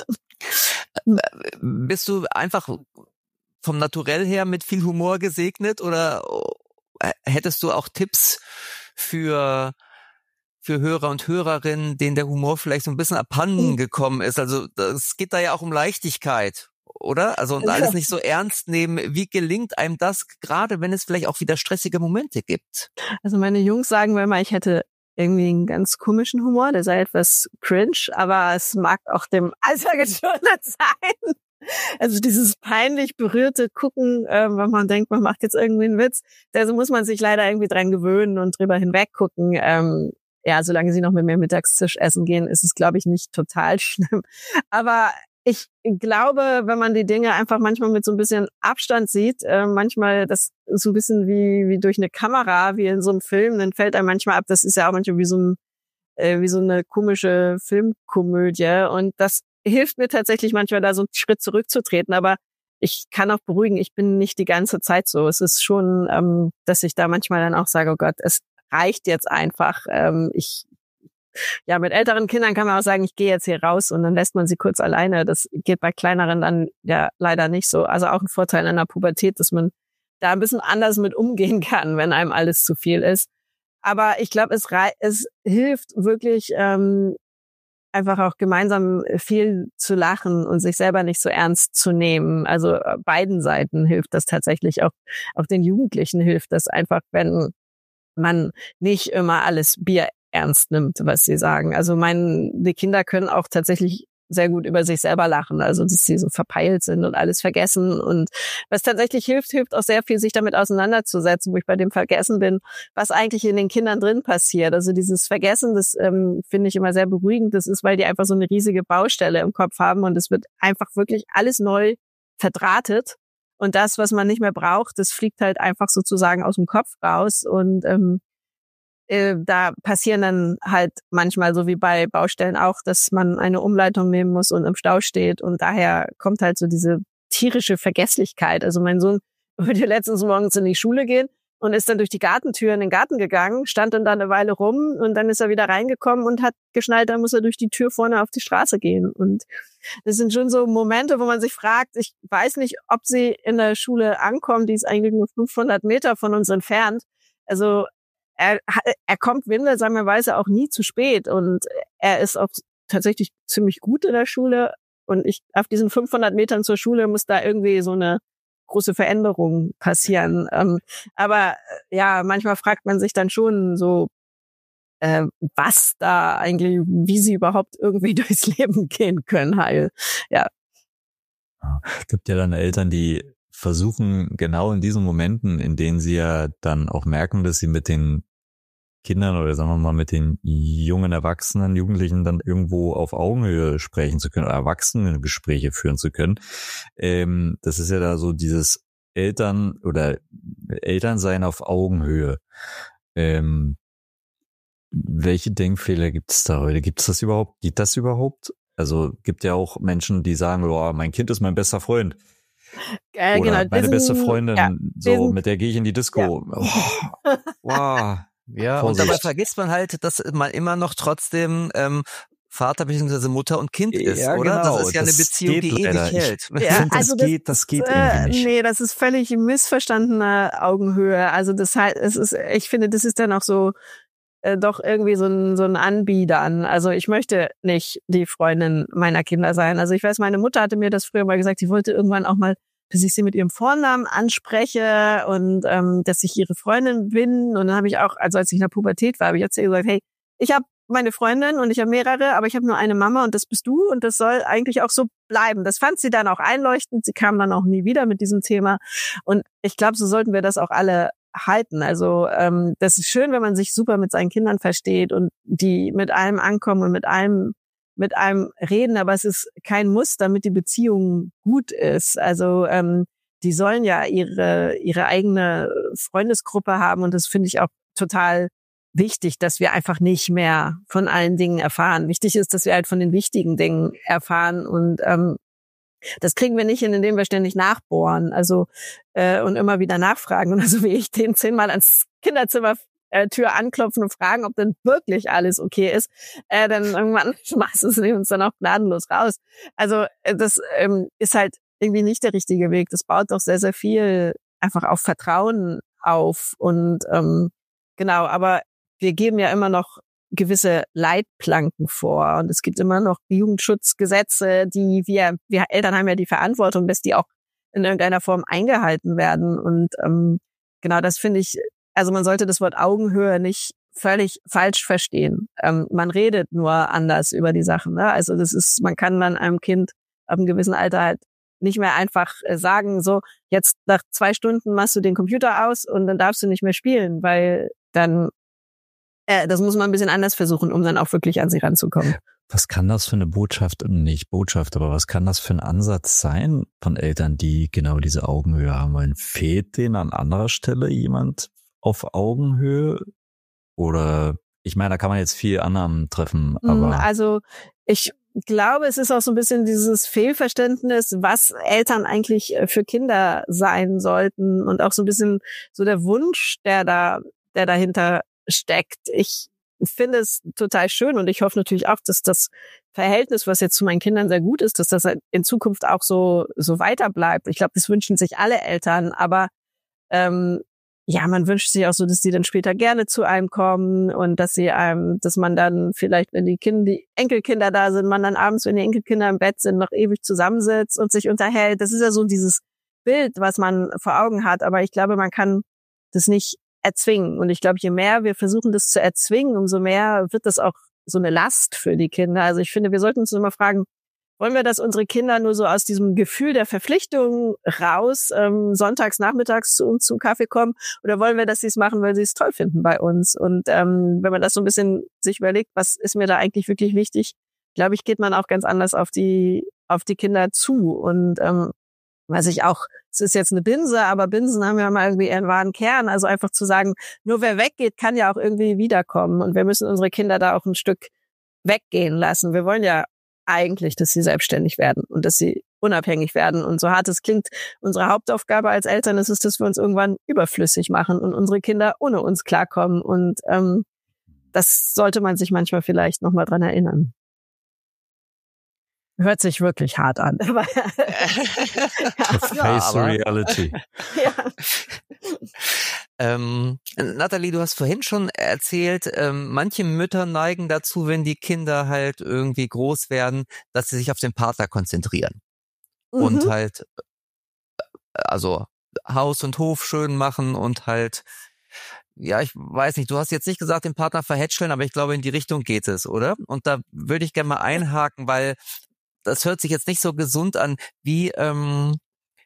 Bist du einfach vom Naturell her mit viel Humor gesegnet oder hättest du auch Tipps für für Hörer und Hörerinnen, denen der Humor vielleicht so ein bisschen abhanden gekommen ist? Also es geht da ja auch um Leichtigkeit, oder? Also und alles nicht so ernst nehmen. Wie gelingt einem das, gerade wenn es vielleicht auch wieder stressige Momente gibt? Also meine Jungs sagen mir immer, ich hätte irgendwie einen ganz komischen Humor, der sei etwas cringe, aber es mag auch dem Alter geschuldet sein. Also dieses peinlich berührte Gucken, äh, wenn man denkt, man macht jetzt irgendwie einen Witz, da muss man sich leider irgendwie dran gewöhnen und drüber hinweg gucken. Ähm, ja, solange sie noch mit mir Mittagstisch essen gehen, ist es, glaube ich, nicht total schlimm. Aber ich glaube, wenn man die Dinge einfach manchmal mit so ein bisschen Abstand sieht, äh, manchmal das so ein bisschen wie wie durch eine Kamera, wie in so einem Film, dann fällt einem manchmal ab, das ist ja auch manchmal wie so ein äh, wie so eine komische Filmkomödie und das hilft mir tatsächlich manchmal da so einen Schritt zurückzutreten, aber ich kann auch beruhigen, ich bin nicht die ganze Zeit so. Es ist schon, ähm, dass ich da manchmal dann auch sage, oh Gott, es reicht jetzt einfach. Ähm, ich Ja, mit älteren Kindern kann man auch sagen, ich gehe jetzt hier raus und dann lässt man sie kurz alleine. Das geht bei kleineren dann ja leider nicht so. Also auch ein Vorteil in der Pubertät, dass man da ein bisschen anders mit umgehen kann, wenn einem alles zu viel ist. Aber ich glaube, es, es hilft wirklich, ähm, einfach auch gemeinsam viel zu lachen und sich selber nicht so ernst zu nehmen. Also beiden Seiten hilft das tatsächlich. Auch, auch den Jugendlichen hilft das einfach, wenn man nicht immer alles Bier ernst nimmt, was sie sagen. Also mein, die Kinder können auch tatsächlich sehr gut über sich selber lachen, also dass sie so verpeilt sind und alles vergessen. Und was tatsächlich hilft, hilft auch sehr viel, sich damit auseinanderzusetzen, wo ich bei dem Vergessen bin, was eigentlich in den Kindern drin passiert. Also dieses Vergessen, das ähm, finde ich immer sehr beruhigend. Das ist, weil die einfach so eine riesige Baustelle im Kopf haben und es wird einfach wirklich alles neu verdrahtet. Und das, was man nicht mehr braucht, das fliegt halt einfach sozusagen aus dem Kopf raus. Und ähm, äh, da passieren dann halt manchmal, so wie bei Baustellen auch, dass man eine Umleitung nehmen muss und im Stau steht. Und daher kommt halt so diese tierische Vergesslichkeit. Also mein Sohn wollte letztens morgens in die Schule gehen und ist dann durch die Gartentür in den Garten gegangen, stand dann da eine Weile rum und dann ist er wieder reingekommen und hat geschnallt, dann muss er durch die Tür vorne auf die Straße gehen. Und das sind schon so Momente, wo man sich fragt, ich weiß nicht, ob sie in der Schule ankommen, die ist eigentlich nur fünfhundert Meter von uns entfernt. Also er, er kommt windelsamerweise auch nie zu spät und er ist auch tatsächlich ziemlich gut in der Schule und ich auf diesen fünfhundert Metern zur Schule muss da irgendwie so eine große Veränderung passieren. Ähm, aber ja, manchmal fragt man sich dann schon so, äh, was da eigentlich, wie sie überhaupt irgendwie durchs Leben gehen können, heil. Ja. Es gibt ja dann Eltern, die versuchen genau in diesen Momenten, in denen sie ja dann auch merken, dass sie mit den Kindern oder sagen wir mal mit den jungen Erwachsenen, Jugendlichen dann irgendwo auf Augenhöhe sprechen zu können oder Erwachsenengespräche führen zu können. Ähm, das ist ja da so dieses Eltern oder Elternsein auf Augenhöhe. Ähm, welche Denkfehler gibt es da heute? Gibt es das überhaupt? Geht das überhaupt? Also gibt ja auch Menschen, die sagen, oh, mein Kind ist mein bester Freund. Äh, Oder genau, meine diesen, beste Freundin, ja, so diesen, mit der gehe ich in die Disco. Ja. Oh, wow. Ja, Vorsicht. und dabei vergisst man halt, dass man immer noch trotzdem ähm, Vater bzw. Mutter und Kind ist, Ja, oder? genau. Das ist ja eine Das Beziehung, geht die ewig leider. hält. Ich Ja, finde, das also das geht, das geht äh, irgendwie nicht. Nee, das ist völlig missverstandene Augenhöhe. Also das heißt, es ist, ich finde, das ist dann auch so äh, doch irgendwie so ein so ein Anbiedern. Also ich möchte nicht die Freundin meiner Kinder sein. Also ich weiß, meine Mutter hatte mir das früher mal gesagt, sie wollte irgendwann auch mal, dass ich sie mit ihrem Vornamen anspreche und ähm, dass ich ihre Freundin bin. Und dann habe ich auch, also als ich in der Pubertät war, habe ich jetzt gesagt, hey, ich habe meine Freundin und ich habe mehrere, aber ich habe nur eine Mama und das bist du und das soll eigentlich auch so bleiben. Das fand sie dann auch einleuchtend. Sie kam dann auch nie wieder mit diesem Thema. Und ich glaube, so sollten wir das auch alle halten. Also ähm, das ist schön, wenn man sich super mit seinen Kindern versteht und die mit allem ankommen und mit allem mit einem reden, aber es ist kein Muss, damit die Beziehung gut ist. Also ähm, die sollen ja ihre ihre eigene Freundesgruppe haben und das finde ich auch total wichtig, dass wir einfach nicht mehr von allen Dingen erfahren. Wichtig ist, dass wir halt von den wichtigen Dingen erfahren und ähm, das kriegen wir nicht hin, indem wir ständig nachbohren, also äh, und immer wieder nachfragen und also wie ich den zehnmal ans Kinderzimmer Äh, Tür anklopfen und fragen, ob denn wirklich alles okay ist, äh, dann irgendwann schmeißen sie uns dann auch gnadenlos raus. Also äh, das ähm, ist halt irgendwie nicht der richtige Weg. Das baut doch sehr, sehr viel einfach auf Vertrauen auf und ähm, genau, aber wir geben ja immer noch gewisse Leitplanken vor und es gibt immer noch Jugendschutzgesetze, die wir, wir Eltern haben ja die Verantwortung, dass die auch in irgendeiner Form eingehalten werden und ähm, genau das finde ich. Also man sollte das Wort Augenhöhe nicht völlig falsch verstehen. Ähm, man redet nur anders über die Sachen. Ne? Also das ist, man kann dann einem Kind ab einem gewissen Alter halt nicht mehr einfach äh, sagen, so jetzt nach zwei Stunden machst du den Computer aus und dann darfst du nicht mehr spielen, weil dann, äh, das muss man ein bisschen anders versuchen, um dann auch wirklich an sie ranzukommen. Was kann das für eine Botschaft, nicht Botschaft, aber was kann das für ein Ansatz sein von Eltern, die genau diese Augenhöhe haben wollen? Fehlt denen an anderer Stelle jemand auf Augenhöhe? Oder, ich meine, da kann man jetzt viel Annahmen treffen, aber... Also ich glaube, es ist auch so ein bisschen dieses Fehlverständnis, was Eltern eigentlich für Kinder sein sollten und auch so ein bisschen so der Wunsch, der da, der dahinter steckt. Ich finde es total schön und ich hoffe natürlich auch, dass das Verhältnis, was jetzt zu meinen Kindern sehr gut ist, dass das in Zukunft auch so so weiter bleibt. Ich glaube, das wünschen sich alle Eltern, aber ähm, ja, man wünscht sich auch so, dass die dann später gerne zu einem kommen und dass sie einem, dass man dann vielleicht, wenn die Kinder, die Enkelkinder da sind, man dann abends, wenn die Enkelkinder im Bett sind, noch ewig zusammensitzt und sich unterhält. Das ist ja so dieses Bild, was man vor Augen hat. Aber ich glaube, man kann das nicht erzwingen. Und ich glaube, je mehr wir versuchen, das zu erzwingen, umso mehr wird das auch so eine Last für die Kinder. Also ich finde, wir sollten uns immer fragen, wollen wir, dass unsere Kinder nur so aus diesem Gefühl der Verpflichtung raus ähm, sonntags nachmittags zu uns zum Kaffee kommen, oder wollen wir, dass sie es machen, weil sie es toll finden bei uns? Und ähm, wenn man das so ein bisschen sich überlegt, was ist mir da eigentlich wirklich wichtig, glaube ich, geht man auch ganz anders auf die auf die Kinder zu. Und ähm, weiß ich auch, es ist jetzt eine Binse, aber Binsen haben ja mal irgendwie ihren wahren Kern. Also einfach zu sagen, nur wer weggeht, kann ja auch irgendwie wiederkommen. Und wir müssen unsere Kinder da auch ein Stück weggehen lassen. Wir wollen ja eigentlich, dass sie selbstständig werden und dass sie unabhängig werden. Und so hart es klingt, unsere Hauptaufgabe als Eltern ist es, dass wir uns irgendwann überflüssig machen und unsere Kinder ohne uns klarkommen. Und ähm, das sollte man sich manchmal vielleicht nochmal dran erinnern. Hört sich wirklich hart an. Aber Face ja, aber, reality. ja. Ähm, Nathalie, du hast vorhin schon erzählt, ähm, manche Mütter neigen dazu, wenn die Kinder halt irgendwie groß werden, dass sie sich auf den Partner konzentrieren. Mhm. Und halt, also Haus und Hof schön machen und halt, ja, ich weiß nicht, du hast jetzt nicht gesagt, den Partner verhätscheln, aber ich glaube, in die Richtung geht es, oder? Und da würde ich gerne mal einhaken, weil das hört sich jetzt nicht so gesund an. Wie, ähm,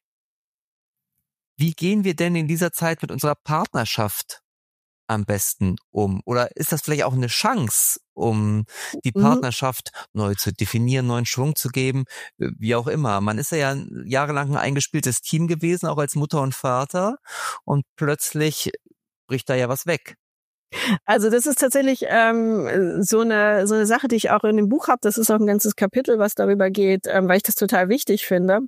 wie gehen wir denn in dieser Zeit mit unserer Partnerschaft am besten um? Oder ist das vielleicht auch eine Chance, um die Partnerschaft mhm. neu zu definieren, neuen Schwung zu geben? Wie auch immer. Man ist ja jahrelang ein eingespieltes Team gewesen, auch als Mutter und Vater. Und plötzlich bricht da ja was weg. Also das ist tatsächlich ähm, so eine so eine Sache, die ich auch in dem Buch habe. Das ist auch ein ganzes Kapitel, was darüber geht, ähm, weil ich das total wichtig finde.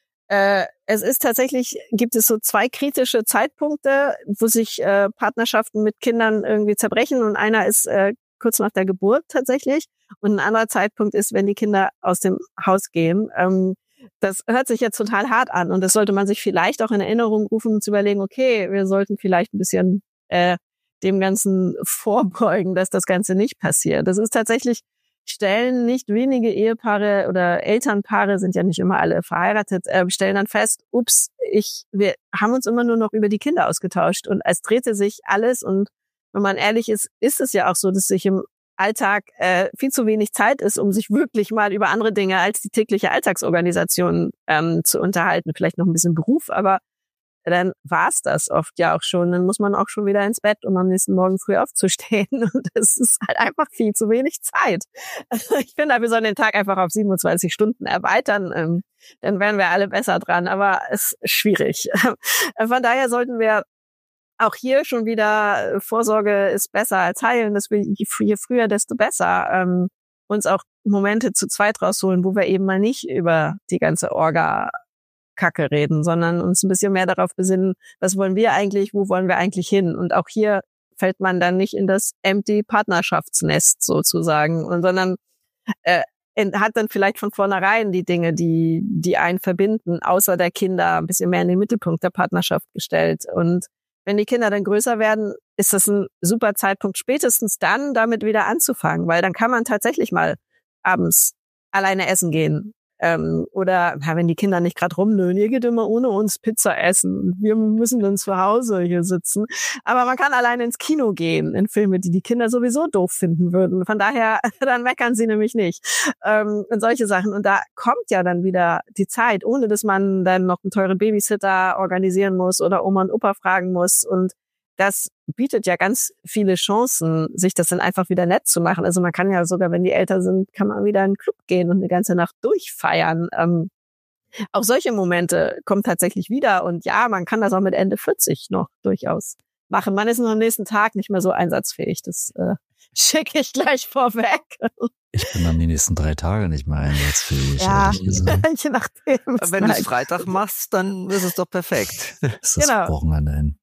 Äh, es ist tatsächlich, gibt es so zwei kritische Zeitpunkte, wo sich äh, Partnerschaften mit Kindern irgendwie zerbrechen. Und einer ist äh, kurz nach der Geburt tatsächlich. Und ein anderer Zeitpunkt ist, wenn die Kinder aus dem Haus gehen. Ähm, das hört sich jetzt total hart an. Und das sollte man sich vielleicht auch in Erinnerung rufen, um zu überlegen, okay, wir sollten vielleicht ein bisschen äh, dem Ganzen vorbeugen, dass das Ganze nicht passiert. Das ist tatsächlich, stellen nicht wenige Ehepaare oder Elternpaare, sind ja nicht immer alle verheiratet, äh, stellen dann fest, ups, ich, wir haben uns immer nur noch über die Kinder ausgetauscht und es drehte sich alles. Und wenn man ehrlich ist, ist es ja auch so, dass sich im Alltag äh, viel zu wenig Zeit ist, um sich wirklich mal über andere Dinge als die tägliche Alltagsorganisation ähm, zu unterhalten. Vielleicht noch ein bisschen Beruf, aber dann war's das oft ja auch schon. Dann muss man auch schon wieder ins Bett, um am nächsten Morgen früh aufzustehen. Und das ist halt einfach viel zu wenig Zeit. Ich finde, wir sollen den Tag einfach auf siebenundzwanzig Stunden erweitern. Ähm, dann wären wir alle besser dran. Aber es ist schwierig. Von daher sollten wir auch hier schon wieder, Vorsorge ist besser als heilen. Das wir je früher, desto besser. Ähm, uns auch Momente zu zweit rausholen, wo wir eben mal nicht über die ganze Orga Kacke reden, sondern uns ein bisschen mehr darauf besinnen, was wollen wir eigentlich, wo wollen wir eigentlich hin? Und auch hier fällt man dann nicht in das empty Partnerschaftsnest sozusagen, und sondern äh, hat dann vielleicht von vornherein die Dinge, die die einen verbinden, außer der Kinder, ein bisschen mehr in den Mittelpunkt der Partnerschaft gestellt. Und wenn die Kinder dann größer werden, ist das ein super Zeitpunkt, spätestens dann damit wieder anzufangen, weil dann kann man tatsächlich mal abends alleine essen gehen. Ähm, oder ja, wenn die Kinder nicht gerade rumnölen, ihr geht immer ohne uns Pizza essen. Wir müssen dann zu Hause hier sitzen. Aber man kann alleine ins Kino gehen, in Filme, die die Kinder sowieso doof finden würden. Von daher, dann meckern sie nämlich nicht. Ähm, und solche Sachen. Und da kommt ja dann wieder die Zeit, ohne dass man dann noch einen teuren Babysitter organisieren muss oder Oma und Opa fragen muss. Und das bietet ja ganz viele Chancen, sich das dann einfach wieder nett zu machen. Also man kann ja sogar, wenn die älter sind, kann man wieder in einen Club gehen und eine ganze Nacht durchfeiern. Ähm, auch solche Momente kommen tatsächlich wieder. Und ja, man kann das auch mit Ende vierzig noch durchaus machen. Man ist nur am nächsten Tag nicht mehr so einsatzfähig. Das äh, schicke ich gleich vorweg. Ich bin dann die nächsten drei Tage nicht mehr einsatzfähig. Ja, je nachdem. Wenn du es Freitag machst, dann ist es doch perfekt. Das ist das Wochenende hin.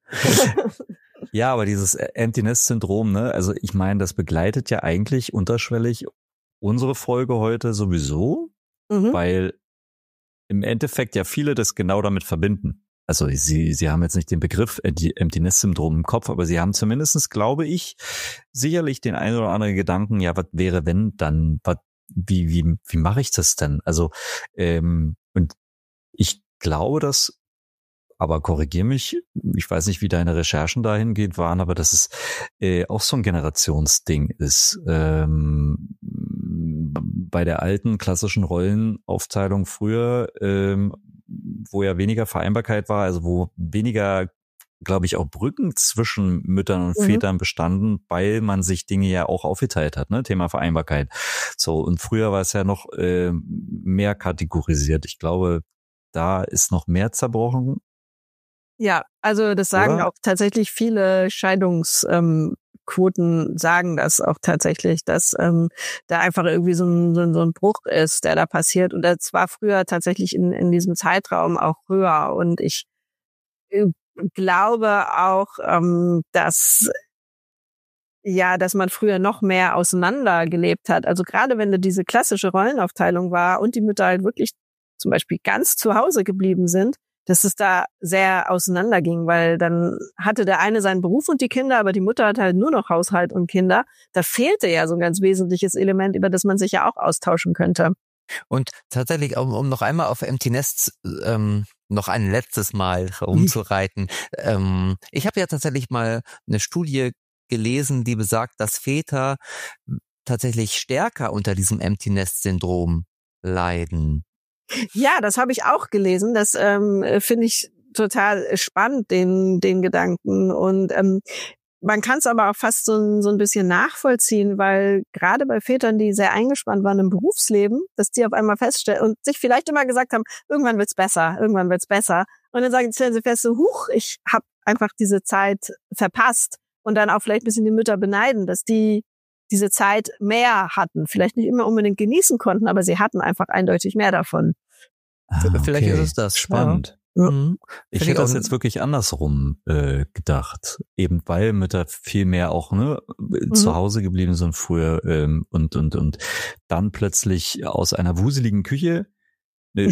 Ja, aber dieses Empty Nest Syndrom, ne, also ich meine, das begleitet ja eigentlich unterschwellig unsere Folge heute sowieso, mhm. weil im Endeffekt ja viele das genau damit verbinden. Also sie sie haben jetzt nicht den Begriff Empty Nest Syndrom im Kopf, aber sie haben zumindestens, glaube ich, sicherlich den einen oder anderen Gedanken, ja, was wäre, wenn dann, was, wie wie wie mache ich das denn? Also ähm, und ich glaube, dass, aber korrigier mich, ich weiß nicht, wie deine Recherchen dahingehend waren, aber dass es äh, auch so ein Generationsding ist. Ähm, bei der alten klassischen Rollenaufteilung früher, ähm, wo ja weniger Vereinbarkeit war, also wo weniger, glaube ich, auch Brücken zwischen Müttern und mhm. Vätern bestanden, weil man sich Dinge ja auch aufgeteilt hat, ne? Thema Vereinbarkeit. So, und früher war es ja noch äh, mehr kategorisiert. Ich glaube, da ist noch mehr zerbrochen. Ja, also das sagen Oder? auch tatsächlich viele Scheidungsquoten, ähm, sagen das auch tatsächlich, dass ähm, da einfach irgendwie so ein, so, ein, so ein Bruch ist, der da passiert. Und das war früher tatsächlich in, in diesem Zeitraum auch höher. Und ich äh, glaube auch, ähm, dass ja, dass man früher noch mehr auseinander gelebt hat. Also gerade wenn da diese klassische Rollenaufteilung war und die Mütter halt wirklich zum Beispiel ganz zu Hause geblieben sind, dass es da sehr auseinanderging, weil dann hatte der eine seinen Beruf und die Kinder, aber die Mutter hat halt nur noch Haushalt und Kinder. Da fehlte ja so ein ganz wesentliches Element, über das man sich ja auch austauschen könnte. Und tatsächlich, um, um noch einmal auf Empty Nest ähm, noch ein letztes Mal herumzureiten. ähm, ich habe ja tatsächlich mal eine Studie gelesen, die besagt, dass Väter tatsächlich stärker unter diesem Empty Nest Syndrom leiden. Ja, das habe ich auch gelesen. Das ähm, finde ich total spannend, den den Gedanken. Und ähm, man kann es aber auch fast so ein, so ein bisschen nachvollziehen, weil gerade bei Vätern, die sehr eingespannt waren im Berufsleben, dass die auf einmal feststellen und sich vielleicht immer gesagt haben, irgendwann wird's besser, irgendwann wird's besser. Und dann sagen, stellen sie fest, so, huch, ich habe einfach diese Zeit verpasst. Und dann auch vielleicht ein bisschen die Mütter beneiden, dass die diese Zeit mehr hatten. Vielleicht nicht immer unbedingt genießen konnten, aber sie hatten einfach eindeutig mehr davon. Ah, okay. Vielleicht ist es das. Spannend. Ja. Mhm. Ich hätte das jetzt wirklich andersrum äh, gedacht. Eben weil Mütter viel mehr auch ne mhm. zu Hause geblieben sind früher ähm, und und und dann plötzlich aus einer wuseligen Küche eine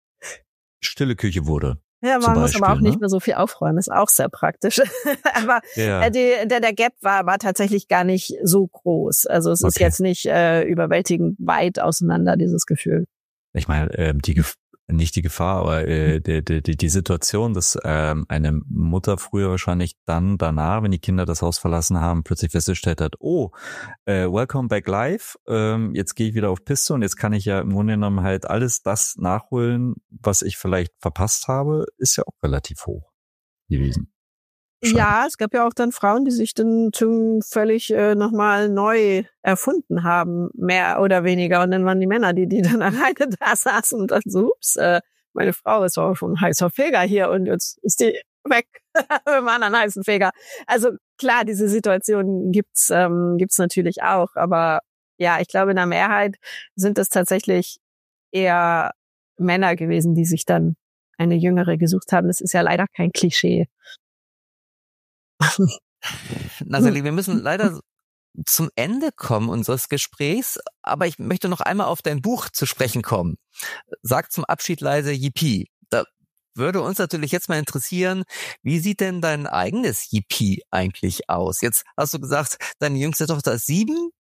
stille Küche wurde. Ja, man muss aber auch ne? nicht mehr so viel aufräumen, ist auch sehr praktisch. aber ja. die, der, der Gap war, war tatsächlich gar nicht so groß. Also es okay. ist jetzt nicht äh, überwältigend weit auseinander, dieses Gefühl. Ich meine, äh, die Gef- nicht die Gefahr, aber äh, die, die, die Situation, dass ähm, eine Mutter früher wahrscheinlich dann danach, wenn die Kinder das Haus verlassen haben, plötzlich festgestellt hat, oh, äh, welcome back live, ähm, jetzt gehe ich wieder auf Piste und jetzt kann ich ja im Grunde genommen halt alles das nachholen, was ich vielleicht verpasst habe, ist ja auch relativ hoch gewesen. Schon. Ja, es gab ja auch dann Frauen, die sich dann zum völlig äh, nochmal neu erfunden haben, mehr oder weniger. Und dann waren die Männer, die die dann alleine da saßen und dann so, ups, äh, meine Frau ist auch schon ein heißer Feger hier und jetzt ist die weg. Wir waren einen heißen Feger. Also klar, diese Situation gibt's ähm, gibt's natürlich auch. Aber ja, ich glaube, in der Mehrheit sind es tatsächlich eher Männer gewesen, die sich dann eine Jüngere gesucht haben. Das ist ja leider kein Klischee. Nathalie, wir müssen leider zum Ende kommen unseres Gesprächs, aber ich möchte noch einmal auf dein Buch zu sprechen kommen. Sag zum Abschied leise Yippie. Da würde uns natürlich jetzt mal interessieren, wie sieht denn dein eigenes Yippie eigentlich aus? Jetzt hast du gesagt, deine jüngste Tochter ist sieben.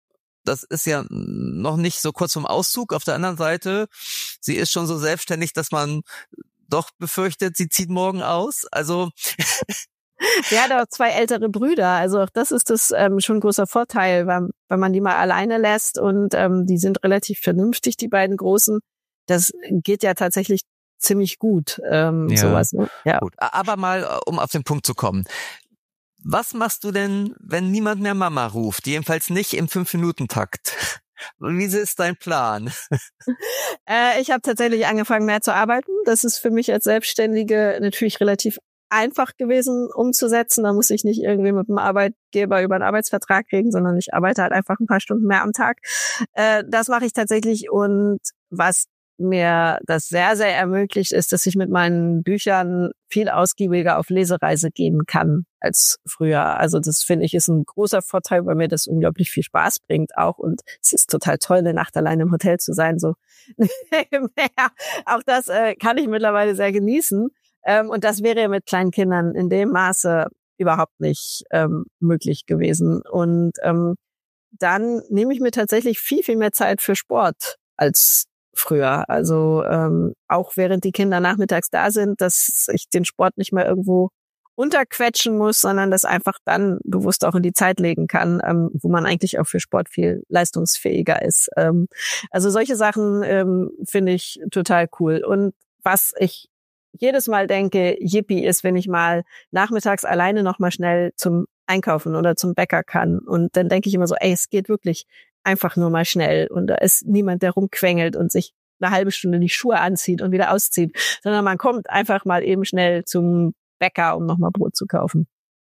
das ist ja noch nicht so kurz vorm Auszug. Auf der anderen Seite, sie ist schon so selbstständig, dass man doch befürchtet, sie zieht morgen aus. Also sie hat auch zwei ältere Brüder, also auch das ist das ähm, schon ein großer Vorteil, weil, weil man die mal alleine lässt und ähm, die sind relativ vernünftig, die beiden Großen. Das geht ja tatsächlich ziemlich gut, ähm, ja, sowas. Ne? Ja. Gut. Aber mal, um auf den Punkt zu kommen. Was machst du denn, wenn niemand mehr Mama ruft? Jedenfalls nicht im Fünf-Minuten-Takt. Wie ist dein Plan? Äh, ich habe tatsächlich angefangen, mehr zu arbeiten. Das ist für mich als Selbstständige natürlich relativ einfach gewesen umzusetzen. Da muss ich nicht irgendwie mit dem Arbeitgeber über einen Arbeitsvertrag reden, sondern ich arbeite halt einfach ein paar Stunden mehr am Tag. Äh, das mache ich tatsächlich und was mir das sehr, sehr ermöglicht, ist, dass ich mit meinen Büchern viel ausgiebiger auf Lesereise gehen kann als früher. Also das finde ich ist ein großer Vorteil, weil mir das unglaublich viel Spaß bringt auch und es ist total toll, eine Nacht allein im Hotel zu sein. So ja, auch das äh, kann ich mittlerweile sehr genießen ähm, und das wäre mit kleinen Kindern in dem Maße überhaupt nicht ähm, möglich gewesen. Und ähm, dann nehme ich mir tatsächlich viel, viel mehr Zeit für Sport als früher. Also ähm, auch während die Kinder nachmittags da sind, dass ich den Sport nicht mehr irgendwo unterquetschen muss, sondern das einfach dann bewusst auch in die Zeit legen kann, ähm, wo man eigentlich auch für Sport viel leistungsfähiger ist. Ähm, also solche Sachen ähm, finde ich total cool. Und was ich jedes Mal denke, yippie, ist, wenn ich mal nachmittags alleine noch mal schnell zum Einkaufen oder zum Bäcker kann. Und dann denke ich immer so, ey, es geht wirklich einfach nur mal schnell und da ist niemand, der rumquengelt und sich eine halbe Stunde die Schuhe anzieht und wieder auszieht, sondern man kommt einfach mal eben schnell zum Bäcker, um nochmal Brot zu kaufen.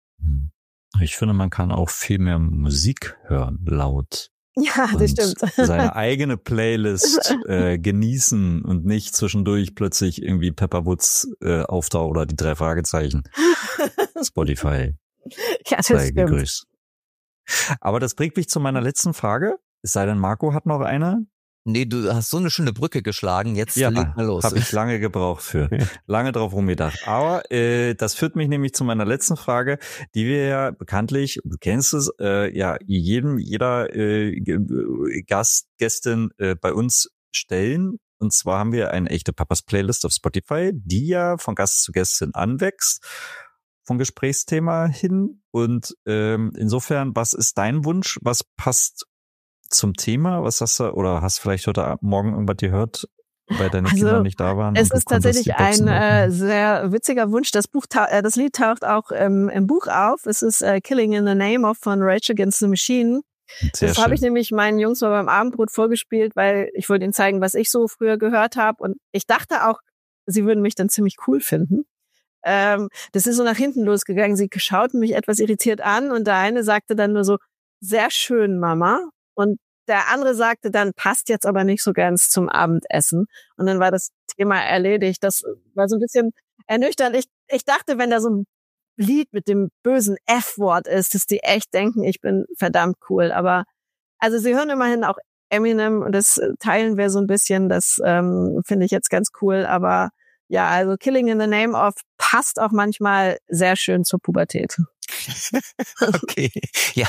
Ich finde, man kann auch viel mehr Musik hören, laut. Ja, das stimmt. Seine eigene Playlist äh, genießen und nicht zwischendurch plötzlich irgendwie Pepperwoods äh, auftaucht oder die drei Fragezeichen. Spotify. Ja, das sei stimmt. gegrüßt. Aber das bringt mich zu meiner letzten Frage. Es sei denn, Marco hat noch eine. Nee, du hast so eine schöne Brücke geschlagen. Jetzt ja, leg mal los. Habe ich lange gebraucht für. Lange drauf rumgedacht. Aber äh, das führt mich nämlich zu meiner letzten Frage, die wir ja bekanntlich, du kennst es, äh, ja jedem, jeder äh, Gast, Gästin äh, bei uns stellen. Und zwar haben wir eine echte Papas Playlist auf Spotify, die ja von Gast zu Gästin anwächst. Vom Gesprächsthema hin und ähm, insofern, was ist dein Wunsch? Was passt zum Thema? Was hast du oder hast vielleicht heute Morgen irgendwas gehört, weil deine also, Kinder nicht da waren? Es ist tatsächlich ein äh, sehr witziger Wunsch. Das Buch, äh, das Lied taucht auch ähm, im Buch auf. Es ist äh, Killing in the Name of von Rage Against the Machine. Sehr das habe ich nämlich meinen Jungs mal beim Abendbrot vorgespielt, weil ich wollte ihnen zeigen, was ich so früher gehört habe und ich dachte auch, sie würden mich dann ziemlich cool finden. Ähm, das ist so nach hinten losgegangen. Sie schauten mich etwas irritiert an und der eine sagte dann nur so, sehr schön, Mama. Und der andere sagte dann, passt jetzt aber nicht so ganz zum Abendessen. Und dann war das Thema erledigt. Das war so ein bisschen ernüchternd. Ich, ich dachte, wenn da so ein Lied mit dem bösen F-Wort ist, dass die echt denken, ich bin verdammt cool. Aber also sie hören immerhin auch Eminem und das teilen wir so ein bisschen. Das ähm, finde ich jetzt ganz cool. Aber ja, also Killing in the Name of passt auch manchmal sehr schön zur Pubertät. Okay, ja,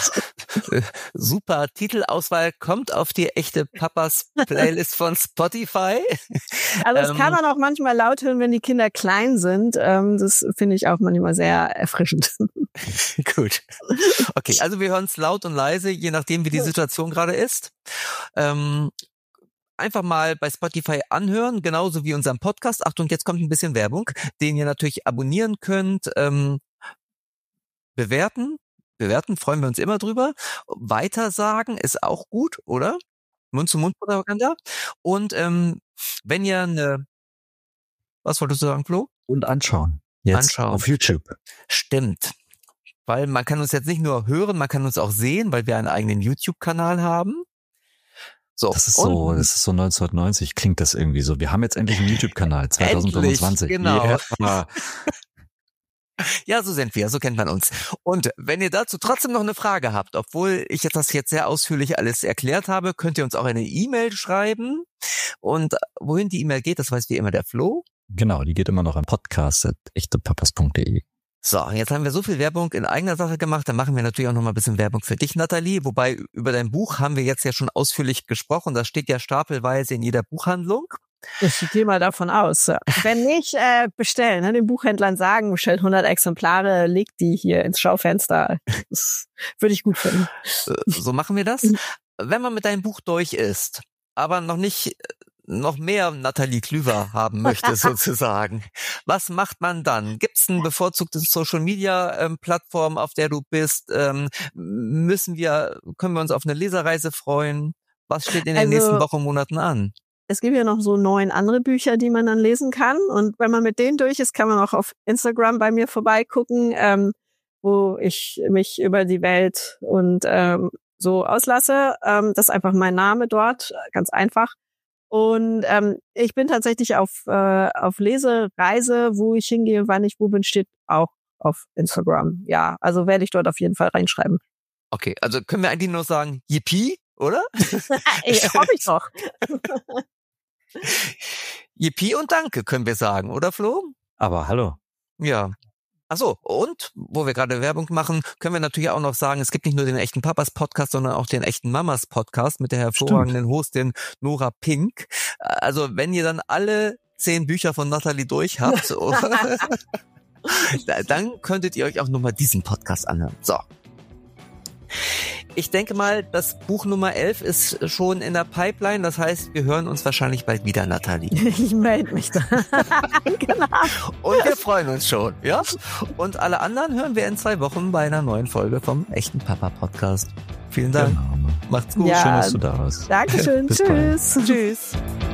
super Titelauswahl kommt auf die echte Papas Playlist von Spotify. Also das ähm, kann man auch manchmal laut hören, wenn die Kinder klein sind. Das finde ich auch manchmal sehr erfrischend. Gut. Okay, also wir hören es laut und leise, je nachdem wie die Situation gerade ist. Ähm, Einfach mal bei Spotify anhören, genauso wie unseren Podcast. Achtung, jetzt kommt ein bisschen Werbung, den ihr natürlich abonnieren könnt. Ähm, bewerten, bewerten, freuen wir uns immer drüber. Weitersagen ist auch gut, oder? Mund-zu-Mund-Propaganda. Und ähm, wenn ihr eine, was wolltest du sagen, Flo? Und anschauen. Jetzt anschauen. Auf YouTube. Stimmt. Weil man kann uns jetzt nicht nur hören, man kann uns auch sehen, weil wir einen eigenen YouTube-Kanal haben. So, das ist so, das ist so neunzehnhundertneunzig, klingt das irgendwie so. Wir haben jetzt endlich einen YouTube-Kanal, zwanzig fünfundzwanzig. Endlich, genau. Yeah. Ja, so sind wir, so kennt man uns. Und wenn ihr dazu trotzdem noch eine Frage habt, obwohl ich jetzt das jetzt sehr ausführlich alles erklärt habe, könnt ihr uns auch eine E-Mail schreiben. Und wohin die E-Mail geht, das weiß wie immer der Flo. Genau, die geht immer noch an podcast at echtepapas punkt de. So, jetzt haben wir so viel Werbung in eigener Sache gemacht, dann machen wir natürlich auch noch mal ein bisschen Werbung für dich, Nathalie. Wobei, über dein Buch haben wir jetzt ja schon ausführlich gesprochen. Das steht ja stapelweise in jeder Buchhandlung. Ich gehe mal davon aus. Ja. Wenn nicht, äh, bestellen. Ne? Den Buchhändlern sagen, bestellt hundert Exemplare, legt die hier ins Schaufenster. Das würde ich gut finden. So machen wir das. Wenn man mit deinem Buch durch ist, aber noch nicht noch mehr Nathalie Klüver haben möchte sozusagen. Was macht man dann? Gibt es eine bevorzugte Social-Media-Plattform, auf der du bist? Ähm, müssen wir, können wir uns auf eine Lesereise freuen? Was steht in den also, nächsten Wochen und Monaten an? Es gibt ja noch so neun andere Bücher, die man dann lesen kann. Und wenn man mit denen durch ist, kann man auch auf Instagram bei mir vorbeigucken, ähm, wo ich mich über die Welt und ähm, so auslasse. Ähm, das ist einfach mein Name dort, ganz einfach. Und ähm, ich bin tatsächlich auf äh, auf Lesereise, wo ich hingehe, wann ich wo bin, steht auch auf Instagram. Ja, also werde ich dort auf jeden Fall reinschreiben. Okay, also können wir eigentlich nur sagen, Yippie, oder? Ich hoffe ich doch. Yippie und Danke können wir sagen, oder Flo? Aber hallo. Ja. Ach so, und, wo wir gerade Werbung machen, können wir natürlich auch noch sagen, es gibt nicht nur den echten Papas Podcast, sondern auch den echten Mamas Podcast mit der hervorragenden Stimmt. Hostin Nora Pink. Also wenn ihr dann alle zehn Bücher von Nathalie durch habt, dann könntet ihr euch auch nochmal diesen Podcast anhören. So. Ich denke mal, das Buch Nummer elf ist schon in der Pipeline. Das heißt, wir hören uns wahrscheinlich bald wieder, Nathalie. Ich melde mich da. Genau. Und wir freuen uns schon, ja? Und alle anderen hören wir in zwei Wochen bei einer neuen Folge vom echten Papa Podcast. Vielen Dank. Genau. Macht's gut. Ja, schön, dass du da warst. Dankeschön. Tschüss. Tschüss.